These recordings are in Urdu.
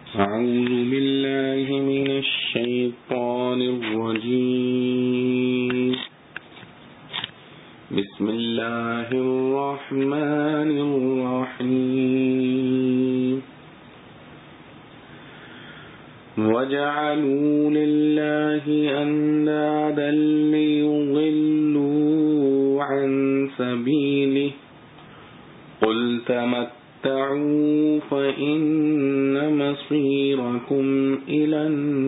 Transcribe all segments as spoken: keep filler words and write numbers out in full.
أعوذ بالله من الشيطان الرجيم بسم الله الرحمن الرحيم وجعلوا لله أندادا ليضلوا عن سبيله قل تمتعوا فإن مصيركم إلى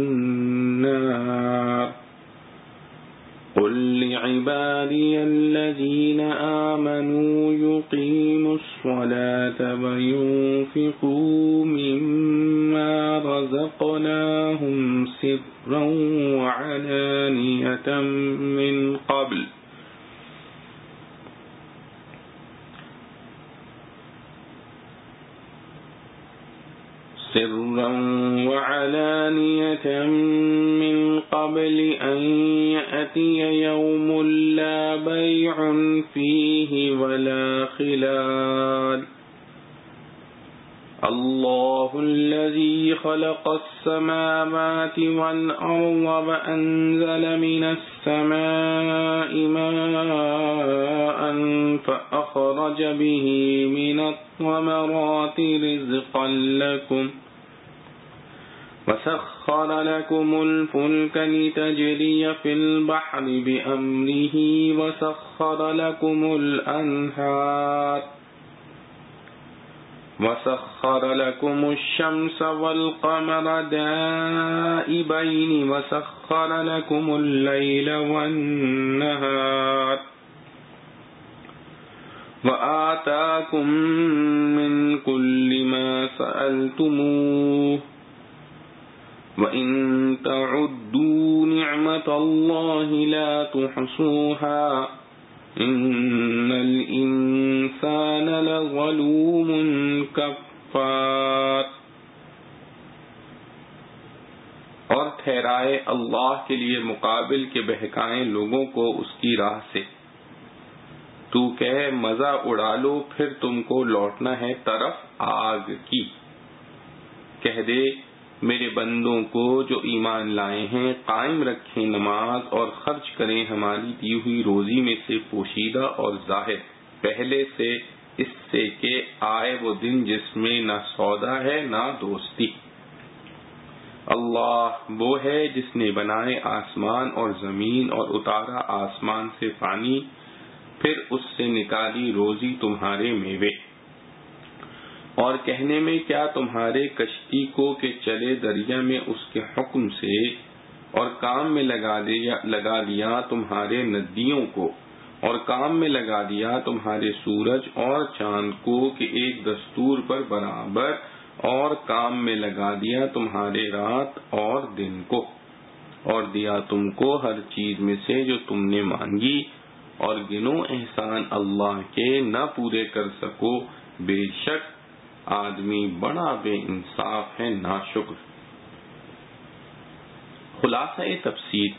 النار قل لعبادي الذين آمنوا يقيموا الصلاة وينفقوا مما رزقناهم سرا وعلانية من قبل سرا وعلانية من قبل أن يأتي يوم لا بيع فيه ولا خلال الله الذي خلق السماوات والأرض وأنزل من السماء ماء فأخرج به من الثمرات رزقا لكم وسخر لكم الفلك لتجري في البحر بأمره وسخر لكم الأنهار وسخر لكم الشمس والقمر دائبين وسخر لكم الليل والنهار وآتاكم من كل ما سألتموه وَإِن تَعُدُّوا نِعْمَةَ اللَّهِ لَا تُحْصُوهَا إِنَّ الْإِنسَانَ لَظَلُومٌ كَفَّارٌ۔ اور ٹھہرائے اللہ کے لیے مقابل کے بہکائیں لوگوں کو اس کی راہ سے۔ تو کہے مزہ اڑا لو پھر تم کو لوٹنا ہے طرف آگ کی۔ کہہ دے میرے بندوں کو جو ایمان لائے ہیں قائم رکھیں نماز اور خرچ کریں ہماری دی ہوئی روزی میں سے پوشیدہ اور ظاہر، پہلے سے اس سے کہ آئے وہ دن جس میں نہ سودا ہے نہ دوستی۔ اللہ وہ ہے جس نے بنائے آسمان اور زمین اور اتارا آسمان سے پانی، پھر اس سے نکالی روزی تمہارے میوے۔ اور کہنے میں کیا تمہارے کشتی کو کہ چلے دریا میں اس کے حکم سے، اور کام میں لگا دیا لگا دیا تمہارے ندیوں کو، اور کام میں لگا دیا تمہارے سورج اور چاند کو کہ ایک دستور پر برابر، اور کام میں لگا دیا تمہارے رات اور دن کو، اور دیا تم کو ہر چیز میں سے جو تم نے مانگی، اور گنو احسان اللہ کے نہ پورے کر سکو، بے شک آدمی بڑا بے انصاف ہے ناشکر۔ خلاصہ تفسیر۔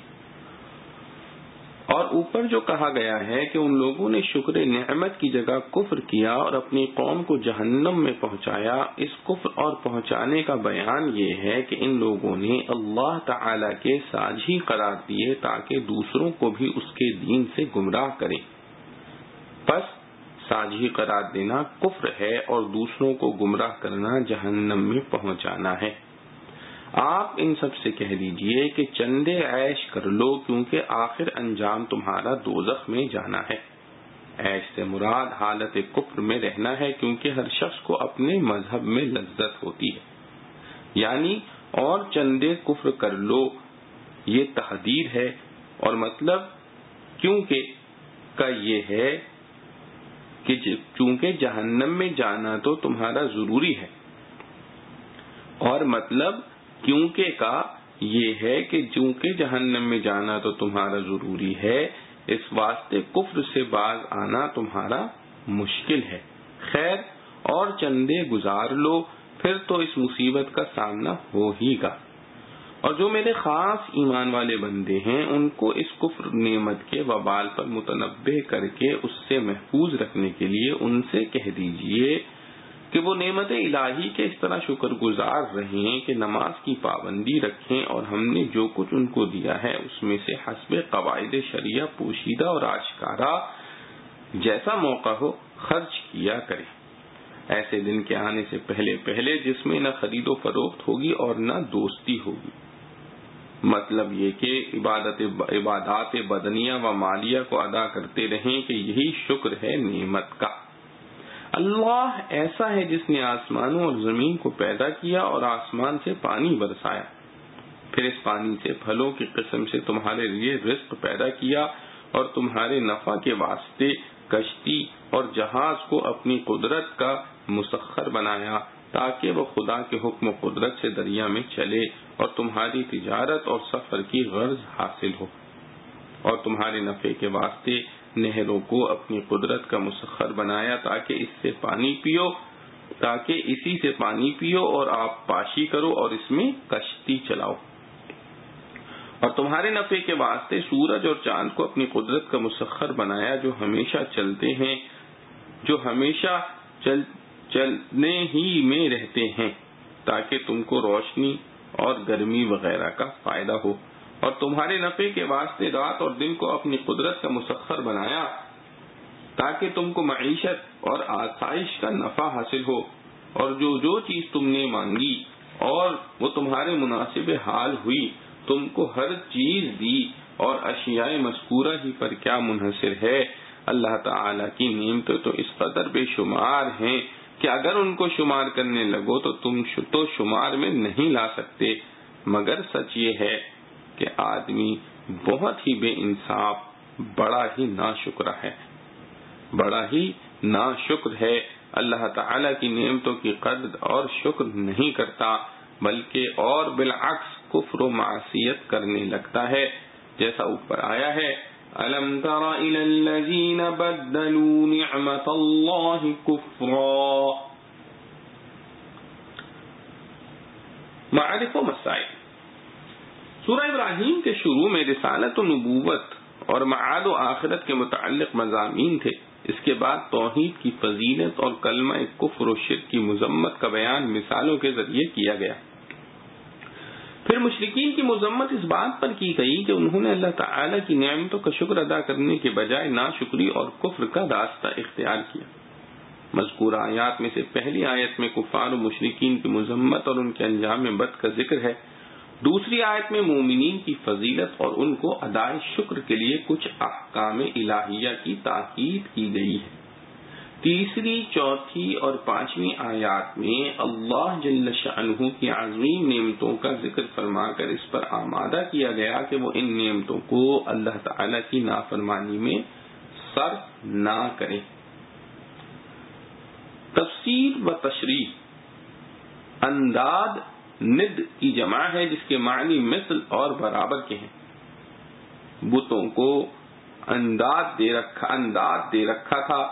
اور اوپر جو کہا گیا ہے کہ ان لوگوں نے شکر نعمت کی جگہ کفر کیا اور اپنی قوم کو جہنم میں پہنچایا، اس کفر اور پہنچانے کا بیان یہ ہے کہ ان لوگوں نے اللہ تعالی کے ساجی قرار دیے تاکہ دوسروں کو بھی اس کے دین سے گمراہ کریں۔ پس ساجی قرار دینا کفر ہے اور دوسروں کو گمراہ کرنا جہنم میں پہنچانا ہے۔ آپ ان سب سے کہہ دیجئے کہ چندے عیش کر لو کیونکہ آخر انجام تمہارا دوزخ میں جانا ہے۔ عیش سے مراد حالت کفر میں رہنا ہے کیونکہ ہر شخص کو اپنے مذہب میں لذت ہوتی ہے، یعنی اور چندے کفر کر لو، یہ تحدید ہے، اور مطلب کیونکہ کا یہ ہے کہ چونکہ جہنم میں جانا تو تمہارا ضروری ہے، اور مطلب کیونکہ کا یہ ہے کہ چونکہ جہنم میں جانا تو تمہارا ضروری ہے، اس واسطے کفر سے باز آنا تمہارا مشکل ہے۔ خیر اور چندے گزار لو پھر تو اس مصیبت کا سامنا ہو ہی گا۔ اور جو میرے خاص ایمان والے بندے ہیں ان کو اس کفر نعمت کے وبال پر متنبہ کر کے اس سے محفوظ رکھنے کے لیے ان سے کہہ دیجئے کہ وہ نعمت الہی کے اس طرح شکر گزار رہیں کہ نماز کی پابندی رکھیں اور ہم نے جو کچھ ان کو دیا ہے اس میں سے حسب قواعد شریعہ پوشیدہ اور آشکارا جیسا موقع ہو خرچ کیا کریں، ایسے دن کے آنے سے پہلے پہلے جس میں نہ خرید و فروخت ہوگی اور نہ دوستی ہوگی۔ مطلب یہ کہ عبادت عبادات بدنیہ و مالیہ کو ادا کرتے رہیں کہ یہی شکر ہے نعمت کا۔ اللہ ایسا ہے جس نے آسمانوں اور زمین کو پیدا کیا اور آسمان سے پانی برسایا، پھر اس پانی سے پھلوں کی قسم سے تمہارے لیے رزق پیدا کیا اور تمہارے نفع کے واسطے کشتی اور جہاز کو اپنی قدرت کا مسخر بنایا تاکہ وہ خدا کے حکم و قدرت سے دریا میں چلے اور تمہاری تجارت اور سفر کی غرض حاصل ہو، اور تمہارے نفع کے واسطے نہروں کو اپنی قدرت کا مسخر بنایا تاکہ اس سے پانی پیو تاکہ اسی سے پانی پیو اور آپ پاشی کرو اور اس میں کشتی چلاؤ، اور تمہارے نفع کے واسطے سورج اور چاند کو اپنی قدرت کا مسخر بنایا جو ہمیشہ چلتے ہیں جو ہمیشہ چل چلنے ہی میں رہتے ہیں تاکہ تم کو روشنی اور گرمی وغیرہ کا فائدہ ہو، اور تمہارے نفع کے واسطے رات اور دن کو اپنی قدرت کا مسخر بنایا تاکہ تم کو معیشت اور آسائش کا نفع حاصل ہو، اور جو جو چیز تم نے مانگی اور وہ تمہارے مناسب حال ہوئی تم کو ہر چیز دی، اور اشیاء مذکورہ ہی پر کیا منحصر ہے۔ اللہ تعالی کی نعمتیں تو اس قدر بے شمار ہیں کہ اگر ان کو شمار کرنے لگو تو تم تو شمار میں نہیں لا سکتے، مگر سچ یہ ہے کہ آدمی بہت ہی بے انصاف، بڑا ہی ناشکر ہے بڑا ہی ناشکر ہے اللہ تعالی کی نعمتوں کی قدر اور شکر نہیں کرتا، بلکہ اور بالعکس کفر و معصیت کرنے لگتا ہے، جیسا اوپر آیا ہے أَلَمْ تَرَ إِلَى الَّذِينَ بَدَّلُوا نِعْمَةَ اللَّهِ كُفْرًا۔ معارف و مسائل۔ سورہ ابراہیم کے شروع میں رسالت و نبوت اور معاد و آخرت کے متعلق مضامین تھے، اس کے بعد توحید کی فضیلت اور کلمہ کفر و شرک کی مذمت کا بیان مثالوں کے ذریعے کیا گیا۔ پھر مشرکین کی مذمت اس بات پر کی گئی کہ انہوں نے اللہ تعالی کی نعمتوں کا شکر ادا کرنے کے بجائے ناشکری اور کفر کا راستہ اختیار کیا۔ مذکورہ آیات میں سے پہلی آیت میں کفار و مشرکین کی مذمت اور ان کے انجام بد کا ذکر ہے، دوسری آیت میں مومنین کی فضیلت اور ان کو ادائے شکر کے لیے کچھ احکام الہیہ کی تاکید کی گئی ہے۔ تیسری، چوتھی اور پانچویں آیات میں اللہ جل شأنہ کی عظیم نعمتوں کا ذکر فرما کر اس پر آمادہ کیا گیا کہ وہ ان نعمتوں کو اللہ تعالی کی نافرمانی میں صرف نہ کریں۔ تفسیر و تشریح۔ انداد ند کی جمع ہے جس کے معنی مثل اور برابر کے ہیں۔ بتوں کو انداد دے رکھا انداد دے رکھا تھا۔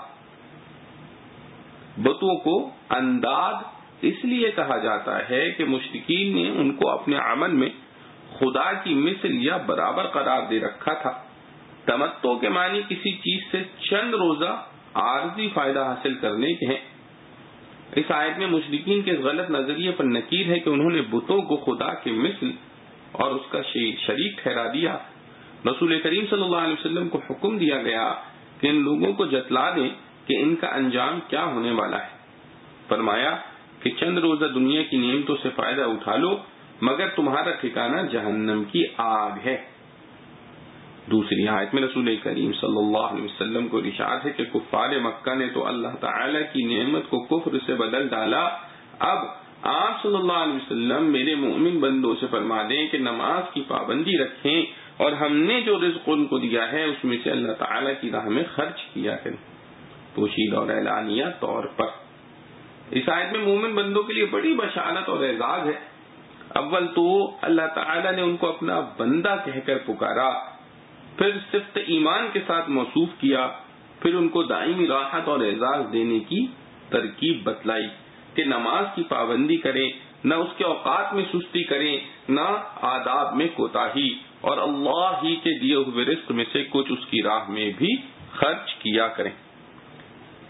بتوں کو انداد اس لیے کہا جاتا ہے کہ مشرکین نے ان کو اپنے عمل میں خدا کی مثل یا برابر قرار دے رکھا تھا۔ تمتع کے معنی کسی چیز سے چند روزہ عارضی فائدہ حاصل کرنے کے ہیں۔ اس آیت میں مشرکین کے غلط نظریے پر نکیر ہے کہ انہوں نے بتوں کو خدا کی مثل اور اس کا شریک ٹھہرا دیا۔ رسول کریم صلی اللہ علیہ وسلم کو حکم دیا گیا کہ ان لوگوں کو جتلا دیں کہ ان کا انجام کیا ہونے والا ہے۔ فرمایا کہ چند روزہ دنیا کی نعمتوں سے فائدہ اٹھا لو مگر تمہارا ٹھکانہ جہنم کی آگ ہے۔ دوسری آیت میں رسول کریم صلی اللہ علیہ وسلم کو ارشاد ہے کہ کفار مکہ نے تو اللہ تعالی کی نعمت کو کفر سے بدل ڈالا، اب آپ صلی اللہ علیہ وسلم میرے مومن بندوں سے فرما دیں کہ نماز کی پابندی رکھیں اور ہم نے جو رزق ان کو دیا ہے اس میں سے اللہ تعالی کی راہ میں خرچ کیا کریں، پوشیدہ اور اعلانیہ طور پر۔ اس آیت میں مومن بندوں کے لیے بڑی بشارت اور اعزاز ہے۔ اول تو اللہ تعالی نے ان کو اپنا بندہ کہہ کر پکارا، پھر صفت ایمان کے ساتھ موصوف کیا، پھر ان کو دائمی راحت اور اعزاز دینے کی ترکیب بتلائی کہ نماز کی پابندی کریں، نہ اس کے اوقات میں سستی کریں، نہ آداب میں کوتاہی، اور اللہ ہی کے دیے ہوئے رزق میں سے کچھ اس کی راہ میں بھی خرچ کیا کریں۔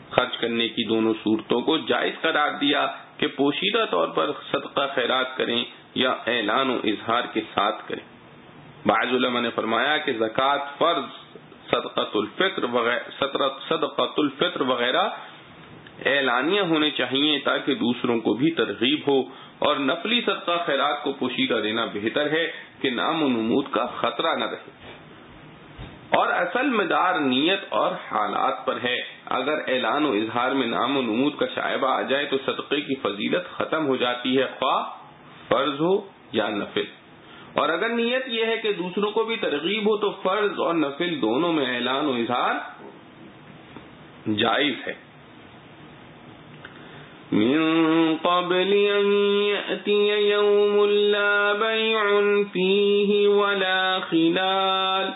خرچ کرنے کی دونوں صورتوں کو جائز قرار دیا کہ پوشیدہ طور پر صدقہ خیرات کریں یا اعلان و اظہار کے ساتھ کریں۔ بعض علماء نے فرمایا کہ زکوٰۃ فرض، صدقۃ الفطر وغیرہ صدقۃ الفطر وغیرہ اعلانیہ ہونے چاہیے تاکہ دوسروں کو بھی ترغیب ہو، اور نفلی صدقہ خیرات کو پوشیدہ دینا بہتر ہے کہ نام و نمود کا خطرہ نہ رہے۔ اور اصل مدار نیت اور حالات پر ہے۔ اگر اعلان و اظہار میں نام و نمود کا شائبہ آ جائے تو صدقے کی فضیلت ختم ہو جاتی ہے، خواہ فرض ہو یا نفل۔ اور اگر نیت یہ ہے کہ دوسروں کو بھی ترغیب ہو تو فرض اور نفل دونوں میں اعلان و اظہار جائز ہے۔ من قبل ان یأتی یوم لا بیع فیہ ولا خلال۔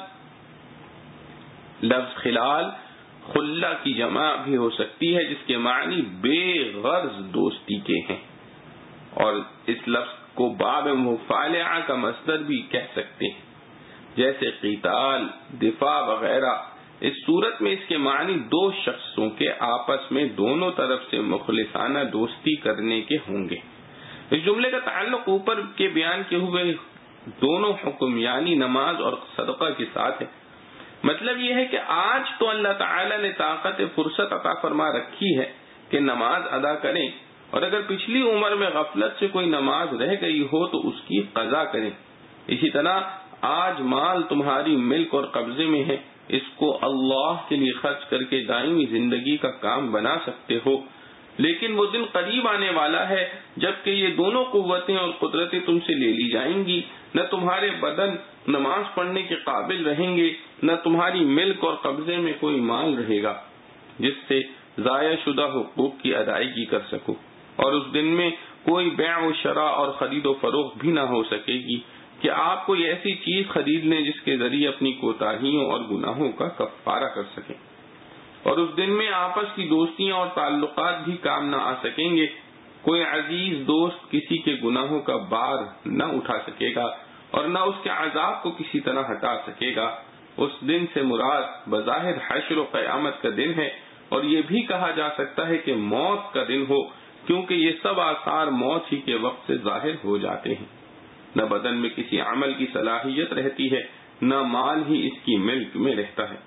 لفظ خلال خلہ کی جمع بھی ہو سکتی ہے، جس کے معنی بے غرض دوستی کے ہیں، اور اس لفظ کو باب مفالعہ کا مصدر بھی کہہ سکتے ہیں، جیسے قتال، دفاع وغیرہ۔ اس صورت میں اس کے معنی دو شخصوں کے آپس میں دونوں طرف سے مخلصانہ دوستی کرنے کے ہوں گے۔ اس جملے کا تعلق اوپر کے بیان کے ہوئے دونوں حکم یعنی نماز اور صدقہ کے ساتھ ہے۔ مطلب یہ ہے کہ آج تو اللہ تعالی نے طاقت فرصت عطا فرما رکھی ہے کہ نماز ادا کریں، اور اگر پچھلی عمر میں غفلت سے کوئی نماز رہ گئی ہو تو اس کی قضا کریں۔ اسی طرح آج مال تمہاری ملک اور قبضے میں ہے، اس کو اللہ کے لیے خرچ کر کے دائمی زندگی کا کام بنا سکتے ہو، لیکن وہ دن قریب آنے والا ہے جبکہ یہ دونوں قوتیں اور قدرتیں تم سے لے لی جائیں گی، نہ تمہارے بدن نماز پڑھنے کے قابل رہیں گے، نہ تمہاری ملک اور قبضے میں کوئی مال رہے گا جس سے ضائع شدہ حقوق کی ادائیگی کر سکو، اور اس دن میں کوئی بیع و شراء اور خرید و فروخت بھی نہ ہو سکے گی کہ آپ کوئی ایسی چیز خرید لیں جس کے ذریعے اپنی کوتاہیوں اور گناہوں کا کفارہ کر سکیں، اور اس دن میں آپس کی دوستیاں اور تعلقات بھی کام نہ آ سکیں گے۔ کوئی عزیز دوست کسی کے گناہوں کا بار نہ اٹھا سکے گا اور نہ اس کے عذاب کو کسی طرح ہٹا سکے گا۔ اس دن سے مراد بظاہر حشر و قیامت کا دن ہے، اور یہ بھی کہا جا سکتا ہے کہ موت کا دن ہو، کیونکہ یہ سب آثار موت ہی کے وقت سے ظاہر ہو جاتے ہیں۔ نہ بدن میں کسی عمل کی صلاحیت رہتی ہے، نہ مال ہی اس کی ملک میں رہتا ہے۔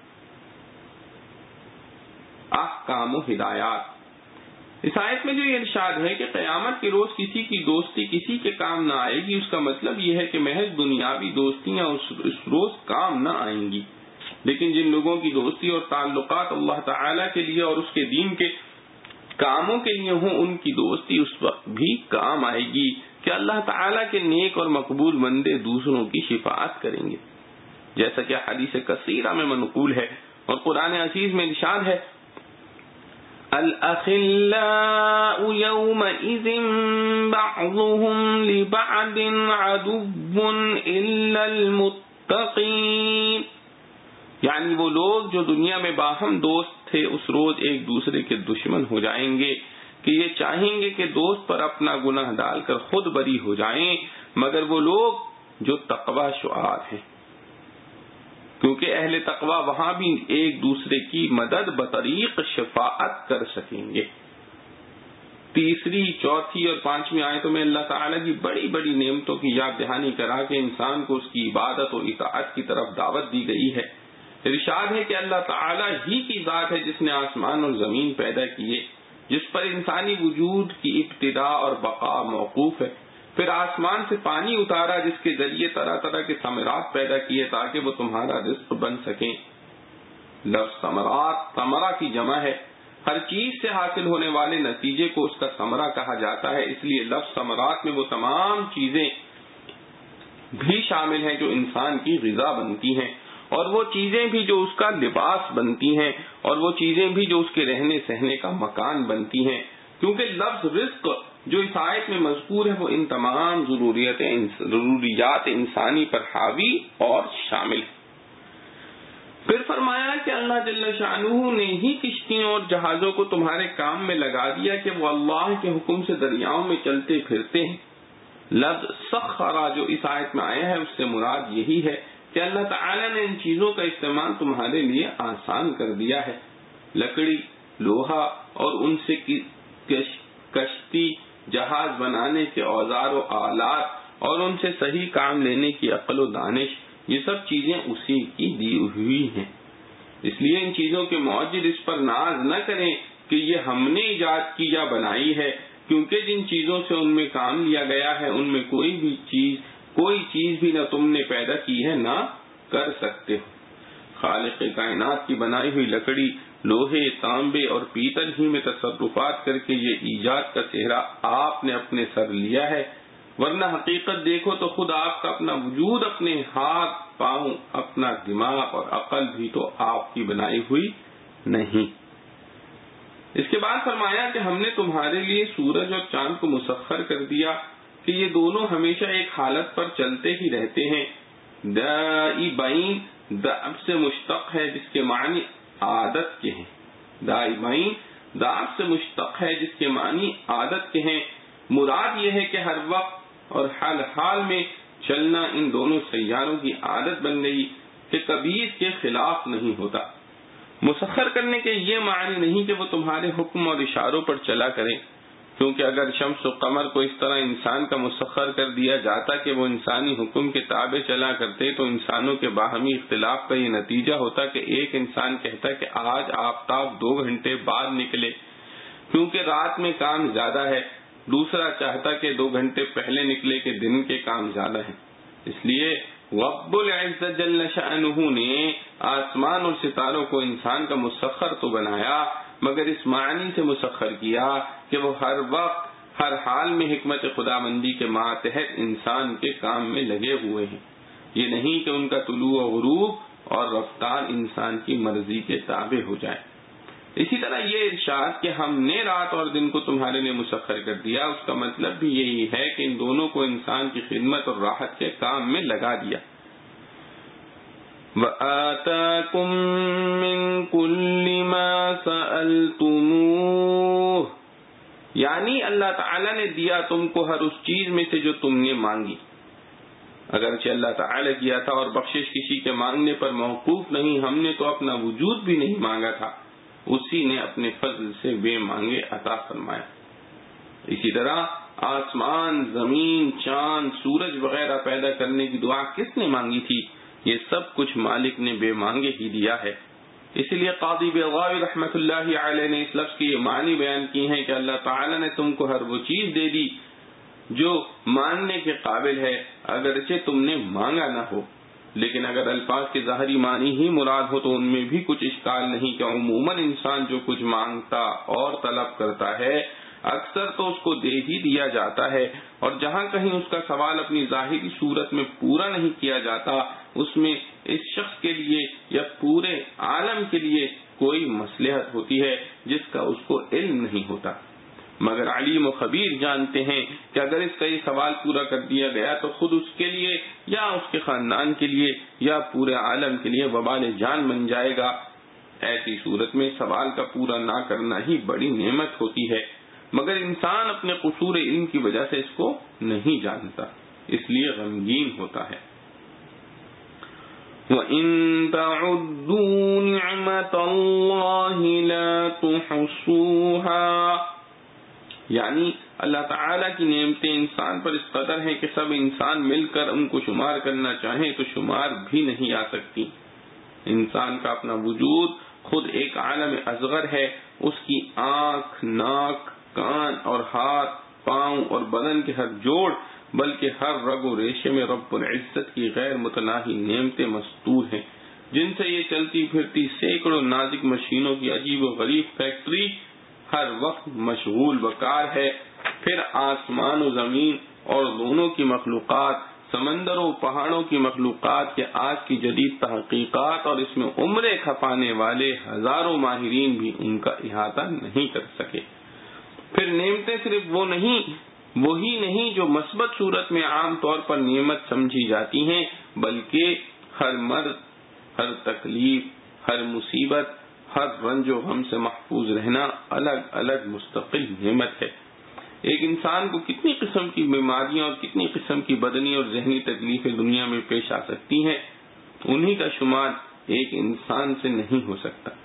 احکام و ہدایات۔ اس آیت میں جو یہ ارشاد ہے کہ قیامت کے روز کسی کی دوستی کسی کے کام نہ آئے گی، اس کا مطلب یہ ہے کہ محض دنیاوی دوستیاں اس روز کام نہ آئیں گی، لیکن جن لوگوں کی دوستی اور تعلقات اللہ تعالی کے لیے اور اس کے دین کے کاموں کے لیے ہوں، ان کی دوستی اس وقت بھی کام آئے گی کہ اللہ تعالیٰ کے نیک اور مقبول بندے دوسروں کی شفاعت کریں گے، جیسا کہ حدیث کثیرہ میں منقول ہے، اور قرآن عزیز میں ارشاد ہے الأخلاء يومئذ بعضهم لبعض عدو إلا المتقين، یعنی وہ لوگ جو دنیا میں باہم دوست تھے اس روز ایک دوسرے کے دشمن ہو جائیں گے کہ یہ چاہیں گے کہ دوست پر اپنا گناہ ڈال کر خود بری ہو جائیں، مگر وہ لوگ جو تقوی شعار ہیں، کیونکہ اہل تقوی وہاں بھی ایک دوسرے کی مدد بطریق شفاعت کر سکیں گے۔ تیسری، چوتھی اور پانچویں آیتوں میں اللہ تعالیٰ کی بڑی بڑی نعمتوں کی یاد دہانی کرا کے انسان کو اس کی عبادت و اطاعت کی طرف دعوت دی گئی ہے۔ ارشاد ہے کہ اللہ تعالیٰ ہی کی ذات ہے جس نے آسمان اور زمین پیدا کیے، جس پر انسانی وجود کی ابتدا اور بقا موقوف ہے، پھر آسمان سے پانی اتارا جس کے ذریعے طرح طرح کے ثمرات پیدا کیے تاکہ وہ تمہارا رزق بن سکیں۔ لفظ ثمرات ثمرہ کی جمع ہے، ہر چیز سے حاصل ہونے والے نتیجے کو اس کا ثمرہ کہا جاتا ہے، اس لیے لفظ ثمرات میں وہ تمام چیزیں بھی شامل ہیں جو انسان کی غذا بنتی ہیں، اور وہ چیزیں بھی جو اس کا لباس بنتی ہیں، اور وہ چیزیں بھی جو اس کے رہنے سہنے کا مکان بنتی ہیں، کیونکہ لفظ رزق جو اس آیت میں مذکور ہے وہ ان تمام ضروریات انسانی پر حاوی اور شامل ہے۔ پھر فرمایا کہ اللہ جل شانہ نے ہی کشتیوں اور جہازوں کو تمہارے کام میں لگا دیا کہ وہ اللہ کے حکم سے دریاؤں میں چلتے پھرتے ہیں۔ لفظ سخرا جو اس آیت میں آیا ہے اس سے مراد یہی ہے کہ اللہ تعالی نے ان چیزوں کا استعمال تمہارے لیے آسان کر دیا ہے۔ لکڑی، لوہا اور ان سے کشتی جہاز بنانے کے اوزار و آلات اور ان سے صحیح کام لینے کی عقل و دانش، یہ سب چیزیں اسی کی دی ہوئی ہیں۔ اس لیے ان چیزوں کے موجد اس پر ناز نہ کریں کہ یہ ہم نے ایجاد کی یا بنائی ہے، کیونکہ جن چیزوں سے ان میں کام لیا گیا ہے ان میں کوئی بھی چیز کوئی چیز بھی نہ تم نے پیدا کی ہے نہ کر سکتے ہو۔ خالق کائنات کی بنائی ہوئی لکڑی، لوہے، تانبے اور پیتل ہی میں تصرفات کر کے یہ ایجاد کا سہرا آپ نے اپنے سر لیا ہے، ورنہ حقیقت دیکھو تو خود آپ کا اپنا وجود، اپنے ہاتھ پاؤں، اپنا دماغ اور عقل بھی تو آپ کی بنائی ہوئی نہیں۔ اس کے بعد فرمایا کہ ہم نے تمہارے لیے سورج اور چاند کو مسخر کر دیا کہ یہ دونوں ہمیشہ ایک حالت پر چلتے ہی رہتے ہیں۔ دائبین دأب سے مشتق ہے جس کے معنی عادت کے ہیں، دائبین دأب سے مشتق ہے جس کے معنی عادت کے ہیں۔ مراد یہ ہے کہ ہر وقت اور حال حال میں چلنا ان دونوں سیاروں کی عادت بن گئی کہ کبھی اس کے خلاف نہیں ہوتا۔ مسخر کرنے کے یہ معنی نہیں کہ وہ تمہارے حکم اور اشاروں پر چلا کریں، کیونکہ اگر شمس و قمر کو اس طرح انسان کا مسخر کر دیا جاتا کہ وہ انسانی حکم کے تابع چلا کرتے تو انسانوں کے باہمی اختلاف کا یہ نتیجہ ہوتا کہ ایک انسان کہتا کہ آج آفتاب دو گھنٹے بعد نکلے کیونکہ رات میں کام زیادہ ہے، دوسرا چاہتا کہ دو گھنٹے پہلے نکلے کہ دن کے کام زیادہ ہیں۔ اس لیے رب العزت جل شأنہ نے آسمان اور ستاروں کو انسان کا مسخر تو بنایا، مگر اس معنی سے مسخر کیا کہ وہ ہر وقت ہر حال میں حکمت خداوندی کے ماتحت انسان کے کام میں لگے ہوئے ہیں، یہ نہیں کہ ان کا طلوع و غروب اور رفتار انسان کی مرضی کے تابع ہو جائے۔ اسی طرح یہ ارشاد کہ ہم نے رات اور دن کو تمہارے لیے مسخر کر دیا، اس کا مطلب بھی یہی ہے کہ ان دونوں کو انسان کی خدمت اور راحت کے کام میں لگا دیا۔ وَآتَاكُم مِّن كُلِّ مَا سَأَلْتُمُوهُ، یعنی اللہ تعالیٰ نے دیا تم کو ہر اس چیز میں سے جو تم نے مانگی۔ اگرچہ اللہ تعالیٰ کیا تھا اور بخشش کسی کے مانگنے پر موقوف نہیں، ہم نے تو اپنا وجود بھی نہیں مانگا تھا، اسی نے اپنے فضل سے بے مانگے عطا فرمایا۔ اسی طرح آسمان، زمین، چاند، سورج وغیرہ پیدا کرنے کی دعا کس نے مانگی تھی؟ یہ سب کچھ مالک نے بے مانگے ہی دیا ہے۔ اسی لیے قاضی بغاوی رحمۃ اللہ علیہ نے اس لفظ کی یہ معنی بیان کی ہے کہ اللہ تعالیٰ نے تم کو ہر وہ چیز دے دی جو ماننے کے قابل ہے، اگرچہ تم نے مانگا نہ ہو۔ لیکن اگر الفاظ کے ظاہری معنی ہی مراد ہو تو ان میں بھی کچھ اشکال نہیں کہ عموماً انسان جو کچھ مانگتا اور طلب کرتا ہے اکثر تو اس کو دے ہی دیا جاتا ہے، اور جہاں کہیں اس کا سوال اپنی ظاہری صورت میں پورا نہیں کیا جاتا اس میں اس شخص کے لیے یا پورے عالم کے لیے کوئی مصلحت ہوتی ہے جس کا اس کو علم نہیں ہوتا، مگر علیم و خبیر جانتے ہیں کہ اگر اس کا یہ سوال پورا کر دیا گیا تو خود اس کے لیے یا اس کے خاندان کے لیے یا پورے عالم کے لیے وبال جان بن جائے گا۔ ایسی صورت میں سوال کا پورا نہ کرنا ہی بڑی نعمت ہوتی ہے، مگر انسان اپنے قصور علم کی وجہ سے اس کو نہیں جانتا، اس لیے غمگین ہوتا ہے۔ وَإِن تَعُدُّوا نِعْمَةَ اللَّهِ لَا تُحْصُوهَا، یعنی اللہ تعالیٰ کی نعمتیں انسان پر اس قدر ہیں کہ سب انسان مل کر ان کو شمار کرنا چاہیں تو شمار بھی نہیں آ سکتی۔ انسان کا اپنا وجود خود ایک عالم اصغر ہے، اس کی آنکھ، ناک، کان اور ہاتھ، پاؤں اور بدن کے ہر جوڑ بلکہ ہر رگ و ریشے میں رب العزت کی غیر متناہی نعمتیں مستور ہیں، جن سے یہ چلتی پھرتی سینکڑوں نازک مشینوں کی عجیب و غریب فیکٹری ہر وقت مشغول بکار ہے۔ پھر آسمان و زمین اور دونوں کی مخلوقات، سمندروں پہاڑوں کی مخلوقات کے آج کی جدید تحقیقات اور اس میں عمریں کھپانے والے ہزاروں ماہرین بھی ان کا احاطہ نہیں کر سکے۔ پھر نعمتیں صرف وہ نہیں وہی نہیں جو مثبت صورت میں عام طور پر نعمت سمجھی جاتی ہیں، بلکہ ہر مرض، ہر تکلیف، ہر مصیبت، ہر رنج و غم سے محفوظ رہنا الگ الگ مستقل نعمت ہے۔ ایک انسان کو کتنی قسم کی بیماریاں اور کتنی قسم کی بدنی اور ذہنی تکلیفیں دنیا میں پیش آ سکتی ہیں، انہی کا شمار ایک انسان سے نہیں ہو سکتا۔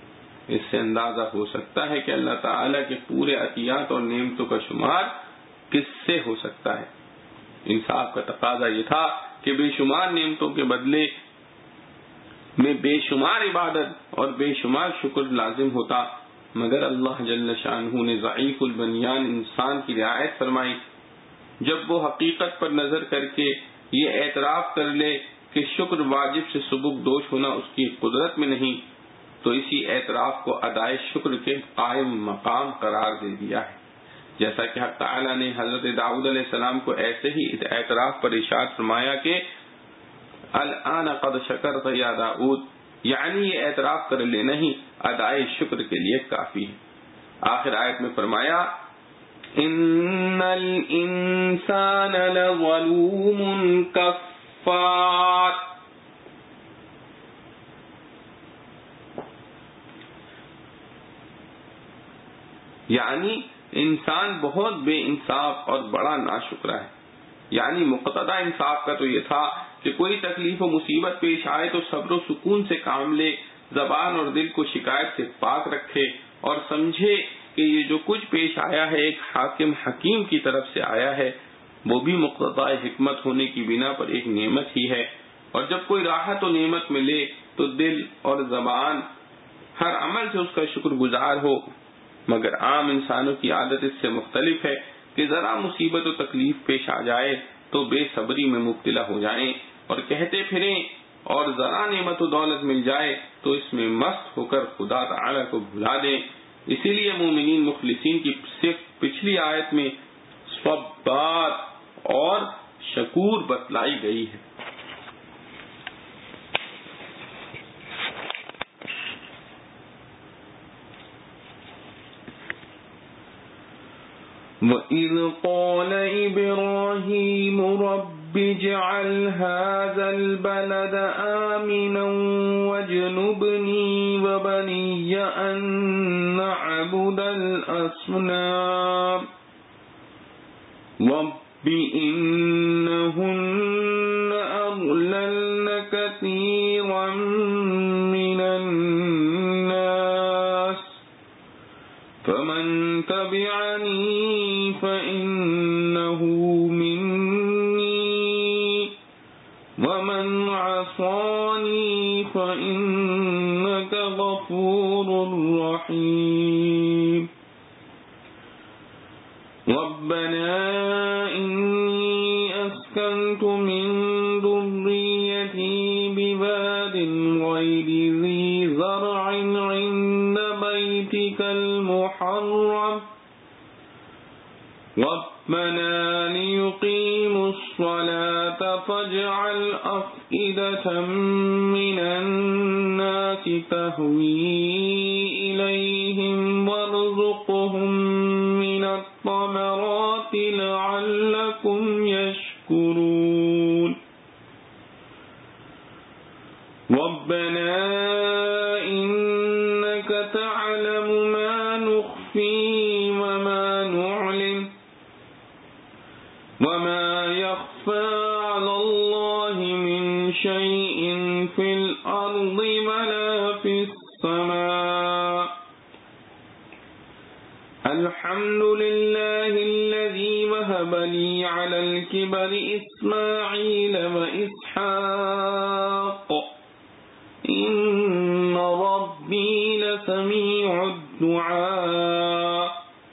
اس سے اندازہ ہو سکتا ہے کہ اللہ تعالیٰ کے پورے عطیات اور نعمتوں کا شمار کس سے ہو سکتا ہے۔ انصاف کا تقاضا یہ تھا کہ بے شمار نعمتوں کے بدلے میں بے شمار عبادت اور بے شمار شکر لازم ہوتا، مگر اللہ جل شانہ نے ضعیف البنیان انسان کی رعایت فرمائی۔ جب وہ حقیقت پر نظر کر کے یہ اعتراف کر لے کہ شکر واجب سے سبک دوش ہونا اس کی قدرت میں نہیں، تو اسی اعتراف کو ادائے شکر کے قائم مقام قرار دے دیا ہے، جیسا کہ حق تعالی نے حضرت داؤد علیہ السلام کو ایسے ہی اعتراف پر ارشاد فرمایا کہ الآن قد شکرت یا داؤد، یعنی یہ اعتراف کر لینا ہی ادائے شکر کے لیے کافی ہے۔ آخر آیت میں فرمایا ان الانسان لظلوم کفار، یعنی انسان بہت بے انصاف اور بڑا ناشکرا ہے۔ یعنی مقتضی انصاف کا تو یہ تھا کہ کوئی تکلیف و مصیبت پیش آئے تو صبر و سکون سے کام لے، زبان اور دل کو شکایت سے پاک رکھے اور سمجھے کہ یہ جو کچھ پیش آیا ہے ایک حاکم حکیم کی طرف سے آیا ہے، وہ بھی مقتضی حکمت ہونے کی بنا پر ایک نعمت ہی ہے۔ اور جب کوئی راحت و نعمت ملے تو دل اور زبان ہر عمل سے اس کا شکر گزار ہو، مگر عام انسانوں کی عادت اس سے مختلف ہے کہ ذرا مصیبت و تکلیف پیش آ جائے تو بے صبری میں مبتلا ہو جائیں اور کہتے پھریں، اور ذرا نعمت و دولت مل جائے تو اس میں مست ہو کر خدا تعالی کو بھلا دیں۔ اسی لیے مومنین مخلصین کی صرف پچھلی آیت میں صبار اور شکور بتلائی گئی ہے۔ وَإِذْ قَالَ إِبْرَاهِيمُ رَبِّ اجْعَلْ هَٰذَا الْبَلَدَ آمِنًا وَاجْنُبْنِي وَبَنِيَّ أَن نَّعْبُدَ الْأَصْنَامَ رَبِّ إِنَّهُنَّ أَضْلَلْنَ كَثِيرًا مِّنَ النَّاسِ فَمَن تَبِعَنِي فَإِنَّهُ مِنِّي وَمَنْ عَصَانِي فَإِنَّكَ غَفُورٌ رَّحِيمٌ رَبَّنَا إِنِّي أَسْكَنْتُ مِن ذُرِّيَّتِي بِوَادٍ غَيْرِ ذِي زَرْعٍ عِندَ بَيْتِكَ الْمُحَرَّمِ رَبَّنَا لِيُقِيمُوا الصَّلَاةَ فَاجْعَلْ أَفْئِدَةً مِّنَ النَّاسِ تَهْوِي إِلَيْهِمْ وَارْزُقْهُم مِّنَ الثَّمَرَاتِ لَعَلَّكُمْ يَشْكُرُونَ رَبَّنَا إِنَّكَ تَعْلَمُ مَا نُخْفِي وَمَا نُعْلِنُ وَمَا يَخْفَىٰ عَلَى اللَّهِ مِن شَيْءٍ فِي الْأَرْضِ وَلَا فِي السَّمَاءِ الْحَمْدُ لِلَّهِ الَّذِي وَهَبَ لِي عَلَى الْكِبَرِ إِسْمَاعِيلَ وَإِسْحَاقَ إِنَّ رَبِّي لَسَمِيعُ الدُّعَاءِ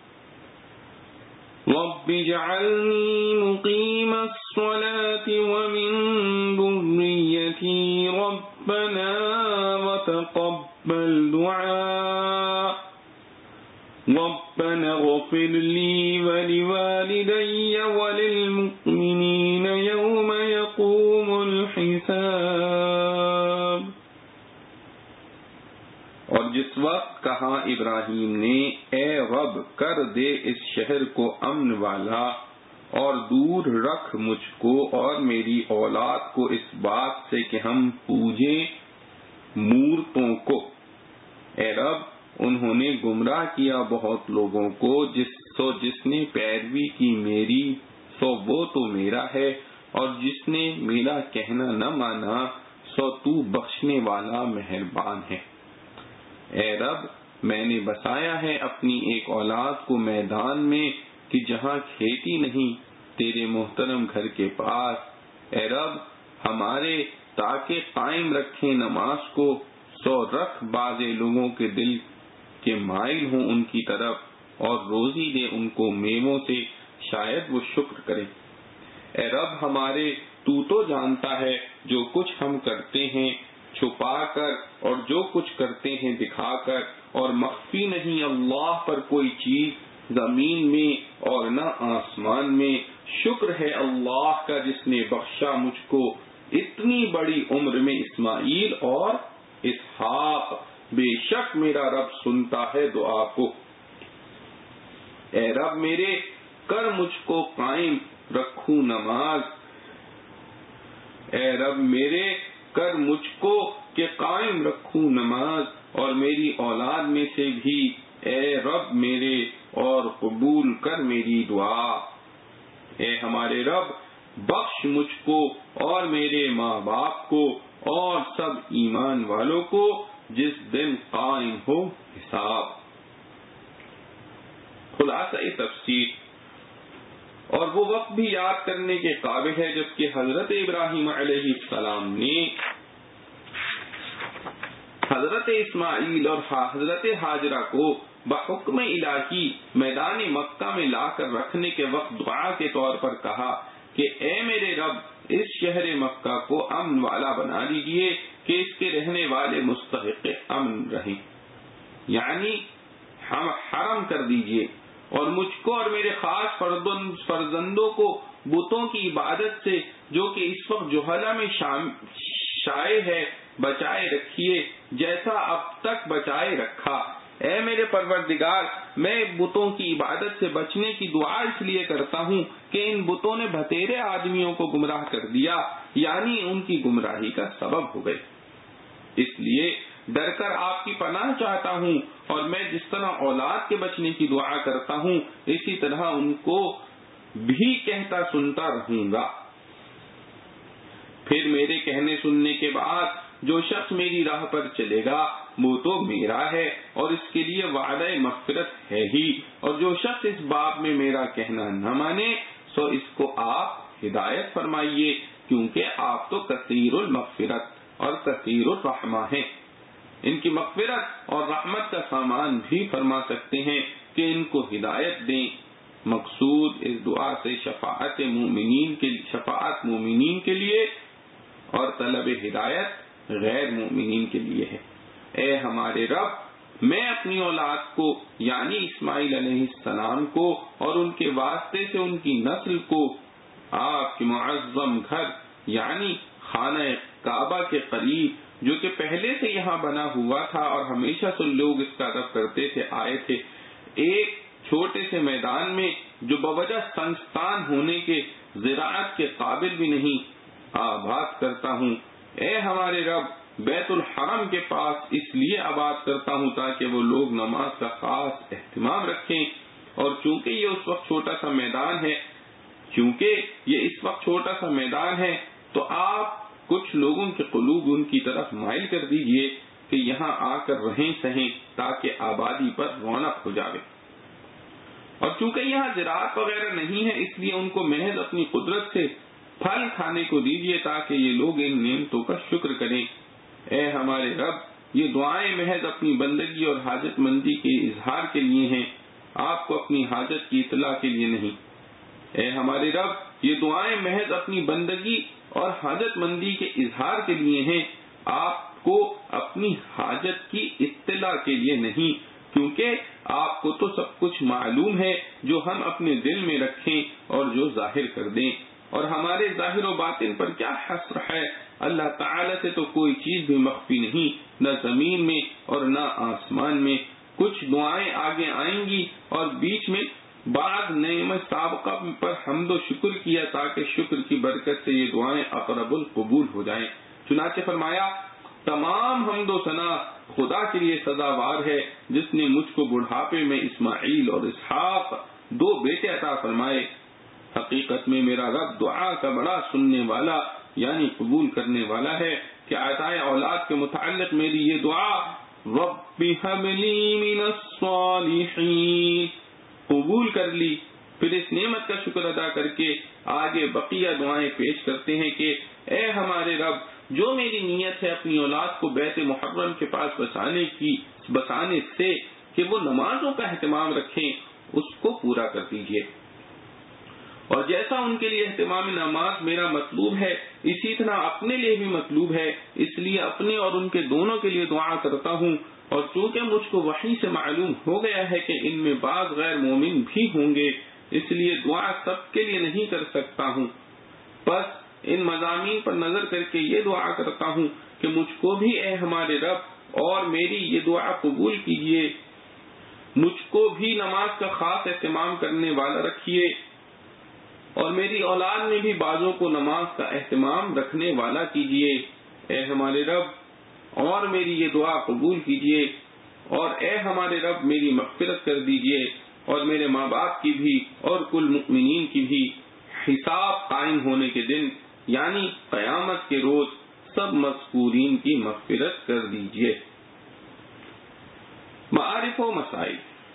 رَبِّ اجْعَلْنِي مُقِيمَ الصَّلَاةِ وَمِن ذُرِّيَّتِي رَبَّنَا وَتَقَبَّلْ دُعَاءِ رَبَّنَا اغْفِرْ لِي وَلِوَالِدَيَّ وَلِلْمُؤْمِنِينَ يَوْمَ يَقُومُ الْحِسَابُ۔ اور جس وقت کہا ابراہیم نے اے رب کر دے اس شہر کو امن والا اور دور رکھ مجھ کو اور میری اولاد کو اس بات سے کہ ہم پوجیں مورتوں کو، اے رب انہوں نے گمراہ کیا بہت لوگوں کو، جس سو جس نے پیروی کی میری سو وہ تو میرا ہے، اور جس نے میرا کہنا نہ مانا سو تو بخشنے والا مہربان ہے۔ اے رب میں نے بسایا ہے اپنی ایک اولاد کو میدان میں کہ جہاں کھیتی نہیں، تیرے محترم گھر کے پاس۔ اے رب ہمارے تاکہ قائم رکھیں نماز کو، سو رکھ بعض لوگوں کے دل کے مائل ہوں ان کی طرف، اور روزی دے ان کو میووں سے، شاید وہ شکر کریں۔ اے رب ہمارے تو تو جانتا ہے جو کچھ ہم کرتے ہیں چھپا کر اور جو کچھ کرتے ہیں دکھا کر، اور مخفی نہیں اللہ پر کوئی چیز زمین میں اور نہ آسمان میں۔ شکر ہے اللہ کا جس نے بخشا مجھ کو اتنی بڑی عمر میں اسماعیل اور اسحاق، بے شک میرا رب سنتا ہے دعا کو۔ اے رب میرے کر مجھ کو قائم رکھوں نماز، اے رب میرے کر مجھ کو کہ قائم رکھوں نماز، اور میری اولاد میں سے بھی اے رب میرے اور قبول کر میری دعا۔ اے ہمارے رب بخش مجھ کو اور میرے ماں باپ کو اور سب ایمان والوں کو جس دن قائم ہو حساب۔ خلاصہ تفسیر، اور وہ وقت بھی یاد کرنے کے قابل ہے جبکہ حضرت ابراہیم علیہ السلام نے حضرت اسماعیل اور حضرت ہاجرہ کو بحکم الہی میدان مکہ میں لا کر رکھنے کے وقت دعا کے طور پر کہا کہ اے میرے رب اس شہر مکہ کو امن والا بنا دیجیے کہ اس کے رہنے والے مستحق امن رہیں، یعنی ہم حرم کر دیجیے، اور مجھ کو اور میرے خاص فرزندوں کو بتوں کی عبادت سے جو کہ اس وقت جہلا میں شائع ہے بچائے رکھیے جیسا اب تک بچائے رکھا۔ اے میرے پروردگار میں بتوں کی عبادت سے بچنے کی دعا اس لیے کرتا ہوں کہ ان بتوں نے بھتیرے آدمیوں کو گمراہ کر دیا، یعنی ان کی گمراہی کا سبب ہو گئے، اس لیے ڈر کر آپ کی پناہ چاہتا ہوں، اور میں جس طرح اولاد کے بچنے کی دعا کرتا ہوں اسی طرح ان کو بھی کہتا سنتا رہوں گا۔ پھر میرے کہنے سننے کے بعد جو شخص میری راہ پر چلے گا وہ تو میرا ہے اور اس کے لیے وعدہ مغفرت ہے ہی، اور جو شخص اس باب میں میرا کہنا نہ مانے سو اس کو آپ ہدایت فرمائیے، کیونکہ آپ تو کثیر المغفرت اور کثیر الرحمہ ہیں، ان کی مغفرت اور رحمت کا سامان بھی فرما سکتے ہیں کہ ان کو ہدایت دیں۔ مقصود اس دعا سے شفاعت مومنین کے شفاعت مومنین کے لیے اور طلب ہدایت غیر مومنین کے لیے ہے۔ اے ہمارے رب میں اپنی اولاد کو یعنی اسماعیل علیہ السلام کو اور ان کے واسطے سے ان کی نسل کو آپ کے معظم گھر یعنی خانہ کعبہ کے قریب جو کہ پہلے سے یہاں بنا ہوا تھا اور ہمیشہ سے لوگ اس کا ادب کرتے تھے آئے تھے، ایک چھوٹے سے میدان میں جو بوجہ سنستان ہونے کے زراعت کے قابل بھی نہیں آباد کرتا ہوں۔ اے ہمارے رب بیت الحرم کے پاس اس لیے آباد کرتا ہوں تاکہ وہ لوگ نماز کا خاص اہتمام رکھیں، اور چونکہ یہ اس وقت چھوٹا سا میدان ہے چونکہ یہ اس وقت چھوٹا سا میدان ہے تو آپ کچھ لوگوں کے قلوب ان کی طرف مائل کر دیجئے کہ یہاں آ کر رہیں سہیں تاکہ آبادی پر رونق ہو جاوے، اور چونکہ یہاں زراعت وغیرہ نہیں ہے اس لیے ان کو محض اپنی قدرت سے پھل کھانے کو دیجیے تاکہ یہ لوگ ان نعمتوں کا شکر کریں۔ اے ہمارے رب یہ دعائیں محض اپنی بندگی اور حاجت مندی کے اظہار کے لیے ہیں، آپ کو اپنی حاجت کی اطلاع کے لیے نہیں۔ اے ہمارے رب یہ دعائیں محض اپنی بندگی اور حاجت مندی کے اظہار کے لیے ہیں، آپ کو اپنی حاجت کی اطلاع کے لیے نہیں، کیونکہ آپ کو تو سب کچھ معلوم ہے جو ہم اپنے دل میں رکھیں اور جو ظاہر کر دیں، اور ہمارے ظاہر و باطن پر کیا حسر ہے، اللہ تعالیٰ سے تو کوئی چیز بھی مخفی نہیں، نہ زمین میں اور نہ آسمان میں۔ کچھ دعائیں آگے آئیں گی اور بیچ میں بعض نعمت سابقہ پر حمد و شکر کیا تاکہ شکر کی برکت سے یہ دعائیں اقرب القبول ہو جائیں۔ چنانچہ فرمایا تمام حمد و ثنا خدا کے لیے سزاوار ہے جس نے مجھ کو بڑھاپے میں اسماعیل اور اسحاق دو بیٹے عطا فرمائے۔ حقیقت میں میرا رب دعا کا بڑا سننے والا یعنی قبول کرنے والا ہے کہ عطائے اولاد کے متعلق میری یہ دعا رب هب لي من الصالحین، قبول کر لی. پھر اس نعمت کا شکر ادا کر کے آگے بقیہ دعائیں پیش کرتے ہیں کہ اے ہمارے رب، جو میری نیت ہے اپنی اولاد کو بیت محرم کے پاس بسانے کی بسانے سے کہ وہ نمازوں کا اہتمام رکھیں، اس کو پورا کر دیجیے. اور جیسا ان کے لیے اہتمام نماز میرا مطلوب ہے، اسی طرح اپنے لیے بھی مطلوب ہے، اس لیے اپنے اور ان کے دونوں کے لیے دعا کرتا ہوں. اور چونکہ مجھ کو وحی سے معلوم ہو گیا ہے کہ ان میں بعض غیر مومن بھی ہوں گے، اس لیے دعا سب کے لیے نہیں کر سکتا ہوں. بس ان مضامین پر نظر کر کے یہ دعا کرتا ہوں کہ مجھ کو بھی اے ہمارے رب اور میری یہ دعا قبول کیجیے، مجھ کو بھی نماز کا خاص اہتمام کرنے والا رکھیے، اور میری اولاد میں بھی بعضوں کو نماز کا اہتمام رکھنے والا کیجیے. اے ہمارے رب اور میری یہ دعا قبول کیجیے، اور اے ہمارے رب میری مغفرت کر دیجیے، اور میرے ماں باپ کی بھی اور کل مؤمنین کی بھی حساب قائم ہونے کے دن یعنی قیامت کے روز سب مذکورین کی مغفرت کر دیجیے. معارف و مسائل.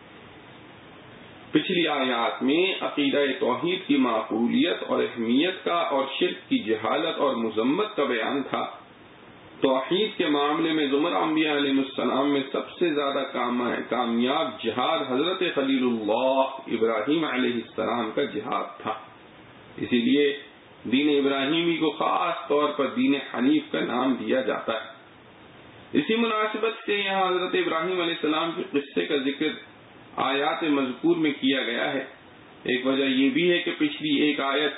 پچھلی آیات میں عقیدہ توحید کی معقولیت اور اہمیت کا اور شرک کی جہالت اور مذمت کا بیان تھا. توحید کے معاملے میں زمرہ انبیاء علیہ السلام میں سب سے زیادہ کامیاب جہاد حضرت خلیل اللہ ابراہیم علیہ السلام کا جہاد تھا. اسی لیے دین ابراہیمی کو خاص طور پر دین حنیف کا نام دیا جاتا ہے. اسی مناسبت سے یہاں حضرت ابراہیم علیہ السلام کے قصے کا ذکر آیات مذکور میں کیا گیا ہے. ایک وجہ یہ بھی ہے کہ پچھلی ایک آیت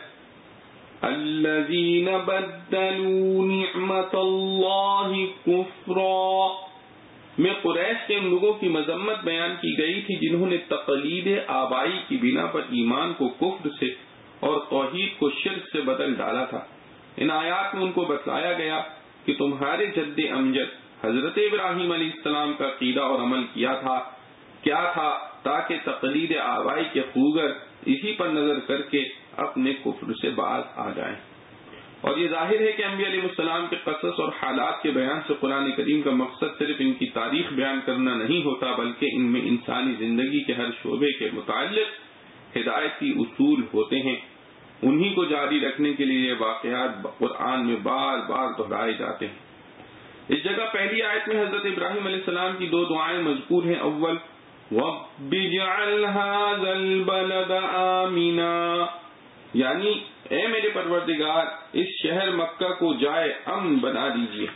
الذین بدلوا نعمت اللہ کفرا میں قریش کے ان لوگوں کی مذمت بیان کی گئی تھی جنہوں نے تقلید آبائی کی بنا پر ایمان کو کفر سے اور توحید کو شرک سے بدل ڈالا تھا. ان آیات میں ان کو بتلایا گیا کہ تمہارے جد امجد حضرت ابراہیم علیہ السلام کا عقیدہ اور عمل کیا تھا کیا تھا تاکہ تقلید آبائی کے خوگر اسی پر نظر کر کے اپنے کفر سے باز آ جائیں. اور یہ ظاہر ہے کہ انبیاء علیہ السلام کے قصص اور حالات کے بیان سے قرآن کریم کا مقصد صرف ان کی تاریخ بیان کرنا نہیں ہوتا، بلکہ ان میں انسانی زندگی کے ہر شعبے کے متعلق ہدایتی اصول ہوتے ہیں. انہی کو جاری رکھنے کے لیے یہ واقعات قرآن میں بار بار دہرائے جاتے ہیں. اس جگہ پہلی آیت میں حضرت ابراہیم علیہ السلام کی دو دعائیں مذکور ہیں. اول رَبِّ اجْعَلْ هَٰذَا الْبَلَدَ آمِنًا یعنی اے میرے پروردگار اس شہر مکہ کو جائے امن بنا دیجیے.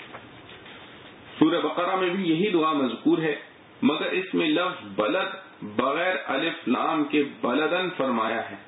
سورہ بقرہ میں بھی یہی دعا مذکور ہے، مگر اس میں لفظ بلد بغیر الف لام کے بلدن فرمایا ہے،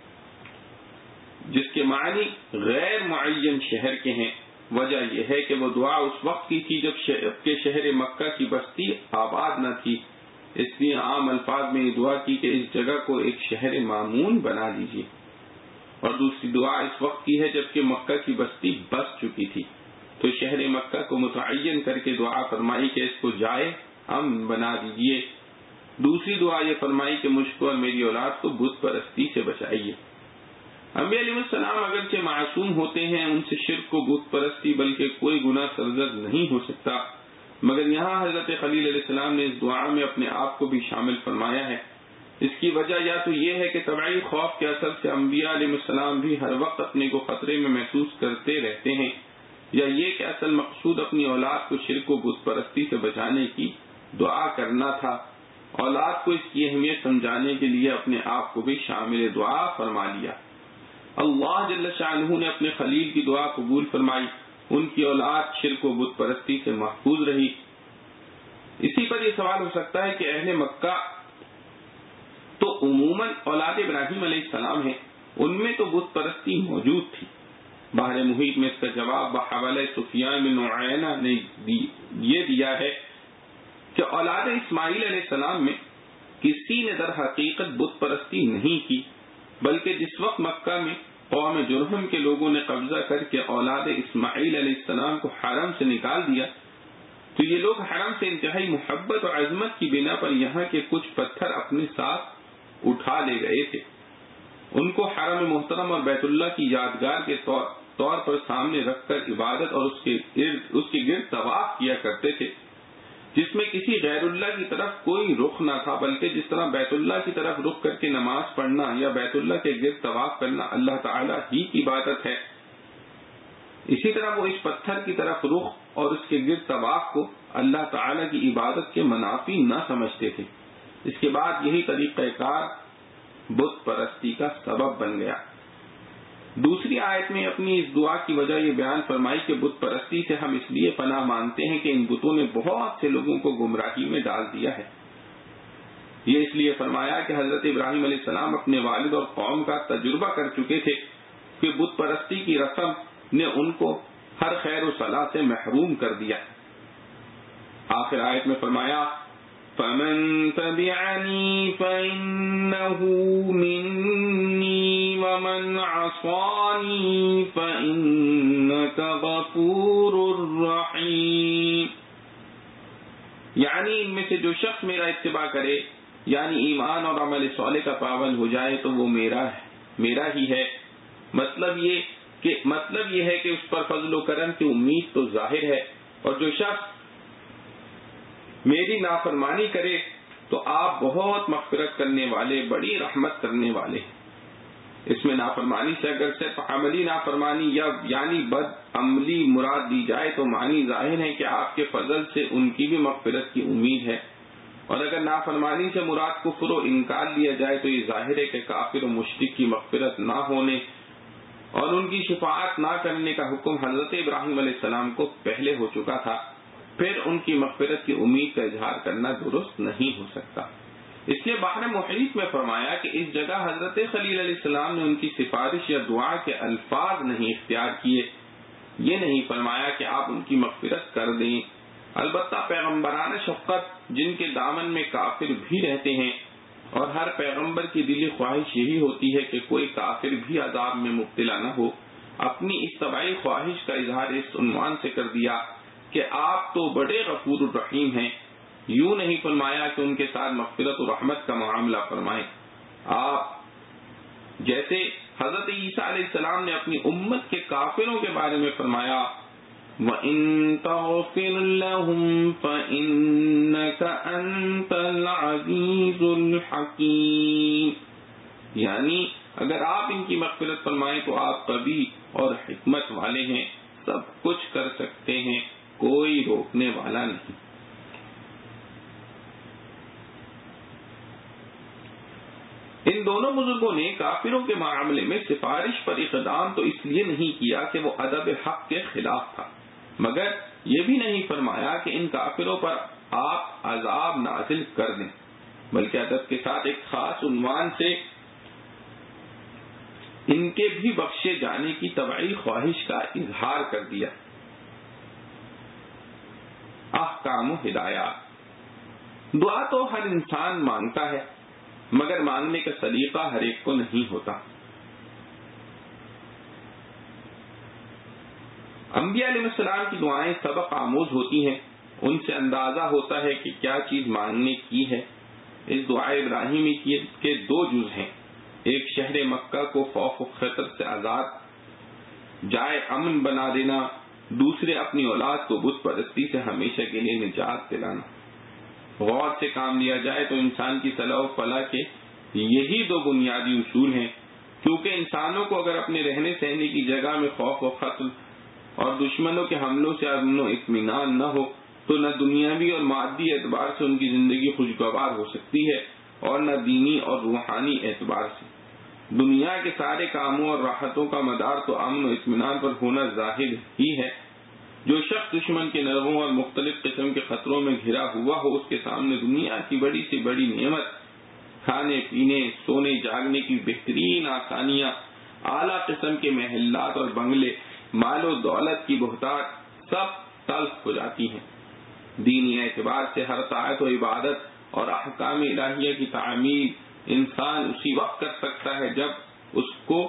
جس کے معنی غیر معین شہر کے ہیں. وجہ یہ ہے کہ وہ دعا اس وقت کی تھی جب کے شہر مکہ کی بستی آباد نہ تھی، اس لیے عام الفاظ میں یہ دعا کی کہ اس جگہ کو ایک شہر مامون بنا دیجیے. اور دوسری دعا اس وقت کی ہے جب کہ مکہ کی بستی بس چکی تھی، تو شہر مکہ کو متعین کر کے دعا فرمائی کہ اس کو جائے امن بنا دیجیے. دوسری دعا یہ فرمائی کہ مجھ کو اور میری اولاد کو بت پرستی سے بچائیے. انبیاء علیہ السلام اگرچہ معصوم ہوتے ہیں، ان سے شرک کو بت پرستی بلکہ کوئی گناہ سرزد نہیں ہو سکتا، مگر یہاں حضرت خلیل علیہ السلام نے اس دعا میں اپنے آپ کو بھی شامل فرمایا ہے. اس کی وجہ یا تو یہ ہے کہ طبعی خوف کے اثر سے انبیاء علیہ السلام بھی ہر وقت اپنے کو خطرے میں محسوس کرتے رہتے ہیں، یا یہ کہ اصل مقصود اپنی اولاد کو شرک و بت پرستی سے بچانے کی دعا کرنا تھا. اولاد کو اس کی اہمیت سمجھانے کے لیے اپنے آپ کو بھی شامل دعا فرما لیا. اللہ جل شانہ نے اپنے خلیل کی دعا قبول فرمائی، ان کی اولاد شرک و بت پرستی سے محفوظ رہی. اسی پر یہ سوال ہو سکتا ہے کہ اہل مکہ تو عموماً اولاد ابراہیم علیہ السلام ہیں، ان میں تو بت پرستی موجود تھی. بحر محیط میں اس کا جواب بحوالہ سفیان بن عیینہ نے یہ دیا ہے کہ اولاد اسماعیل علیہ السلام میں کسی نے در حقیقت بت پرستی نہیں کی، بلکہ جس وقت مکہ میں قوم جرہم کے لوگوں نے قبضہ کر کے اولاد اسماعیل علیہ السلام کو حرم سے نکال دیا، تو یہ لوگ حرم سے انتہائی محبت اور عظمت کی بنا پر یہاں کے کچھ پتھر اپنے ساتھ اٹھا لے گئے تھے. ان کو حرم محترم اور بیت اللہ کی یادگار کے طور, طور پر سامنے رکھ کر عبادت اور اس کے گرد اس کے گرد طواف کیا کرتے تھے. جس میں کسی غیر اللہ کی طرف کوئی رخ نہ تھا، بلکہ جس طرح بیت اللہ کی طرف رخ کر کے نماز پڑھنا یا بیت اللہ کے گرد طواف کرنا اللہ تعالیٰ ہی کی عبادت ہے، اسی طرح وہ اس پتھر کی طرف رخ اور اس کے گرد طواف کو اللہ تعالیٰ کی عبادت کے منافی نہ سمجھتے تھے۔ اس کے بعد یہی طریقہ کار بت پرستی کا سبب بن گیا۔ دوسری آیت میں اپنی اس دعا کی وجہ یہ بیان فرمائی کہ بت پرستی سے ہم اس لیے پناہ مانگتے ہیں کہ ان بتوں نے بہت سے لوگوں کو گمراہی میں ڈال دیا ہے۔ یہ اس لیے فرمایا کہ حضرت ابراہیم علیہ السلام اپنے والد اور قوم کا تجربہ کر چکے تھے کہ بت پرستی کی رسم نے ان کو ہر خیر و صلاح سے محروم کر دیا۔ آخر آیت میں فرمایا فَمَن تَبِعَنِي فَإِنَّهُ مِنِّي وَمَنْ عَصَانِي فَإِنَّكَ غَفُورٌ رَحِيمٌ، یعنی ان میں سے جو شخص میرا اتباع کرے، یعنی ایمان اور عمل صالح کا پابند ہو جائے تو وہ میرا ہے میرا ہی ہے۔ مطلب یہ کہ مطلب یہ ہے کہ اس پر فضل و کرم کی امید تو ظاہر ہے، اور جو شخص میری نافرمانی کرے تو آپ بہت مغفرت کرنے والے، بڑی رحمت کرنے والے ہیں۔ اس میں نافرمانی سے اگر صرف عملی نافرمانی یا یعنی بد عملی مراد دی جائے تو معنی ظاہر ہے کہ آپ کے فضل سے ان کی بھی مغفرت کی امید ہے، اور اگر نافرمانی سے مراد کفر و انکار لیا جائے تو یہ ظاہر ہے کہ کافر و مشرک کی مغفرت نہ ہونے اور ان کی شفاعت نہ کرنے کا حکم حضرت ابراہیم علیہ السلام کو پہلے ہو چکا تھا، پھر ان کی مغفرت کی امید کا اظہار کرنا درست نہیں ہو سکتا۔ اس لیے بحر محیط میں فرمایا کہ اس جگہ حضرت خلیل علیہ السلام نے ان کی سفارش یا دعا کے الفاظ نہیں اختیار کیے، یہ نہیں فرمایا کہ آپ ان کی مغفرت کر دیں۔ البتہ پیغمبرانہ شفقت جن کے دامن میں کافر بھی رہتے ہیں، اور ہر پیغمبر کی دلی خواہش یہی ہوتی ہے کہ کوئی کافر بھی عذاب میں مبتلا نہ ہو، اپنی اس طبعی خواہش کا اظہار اس عنوان سے کر دیا کہ آپ تو بڑے غفور الرحیم ہیں، یوں نہیں فرمایا کہ ان کے ساتھ مغفرت و رحمت کا معاملہ فرمائیں۔ آپ جیسے حضرت عیسیٰ علیہ السلام نے اپنی امت کے کافروں کے بارے میں فرمایا وَإِن تَغْفِرْ لَهُمْ فَإِنَّكَ أَنْتَ الْعَزِيزُ الْحَكِيمُ، یعنی اگر آپ ان کی مغفرت فرمائیں تو آپ قوی اور حکمت والے ہیں، سب کچھ کر سکتے ہیں، کوئی روکنے والا نہیں۔ ان دونوں بزرگوں نے کافروں کے معاملے میں سفارش پر اقدام تو اس لیے نہیں کیا کہ وہ ادب حق کے خلاف تھا، مگر یہ بھی نہیں فرمایا کہ ان کافروں پر آپ عذاب نازل کر دیں، بلکہ ادب کے ساتھ ایک خاص عنوان سے ان کے بھی بخشے جانے کی طبعی خواہش کا اظہار کر دیا۔ احکام و ہدایات، دعا تو ہر انسان مانگتا ہے، مگر مانگنے کا سلیقہ ہر ایک کو نہیں ہوتا۔ انبیاء علیہ السلام کی دعائیں سبق آموز ہوتی ہیں، ان سے اندازہ ہوتا ہے کہ کیا چیز مانگنے کی ہے۔ اس دعائے ابراہیمی کے دو جز ہیں، ایک شہر مکہ کو خوف و خطر سے آزاد جائے امن بنا دینا، دوسرے اپنی اولاد کو بت پرستی سے ہمیشہ کے لیے نجات دلانا۔ غور سے کام لیا جائے تو انسان کی صلاح و فلاح کے یہی دو بنیادی اصول ہیں، کیونکہ انسانوں کو اگر اپنے رہنے سہنے کی جگہ میں خوف و خطر اور دشمنوں کے حملوں سے امن و اطمینان نہ ہو تو نہ دنیاوی اور مادی اعتبار سے ان کی زندگی خوشگوار ہو سکتی ہے اور نہ دینی اور روحانی اعتبار سے۔ دنیا کے سارے کاموں اور راحتوں کا مدار تو امن و اطمینان پر ہونا ظاہر ہی ہے۔ جو شخص دشمن کے نرغوں اور مختلف قسم کے خطروں میں گھرا ہوا ہو، اس کے سامنے دنیا کی بڑی سے بڑی نعمت، کھانے پینے سونے جاگنے کی بہترین آسانیاں، اعلیٰ قسم کے محلات اور بنگلے، مال و دولت کی بہتات سب تلخ ہو جاتی ہیں۔ دینی اعتبار سے ہر طاعت و عبادت اور احکام الہیہ کی تعمیل انسان اسی وقت کر سکتا ہے جب اس کو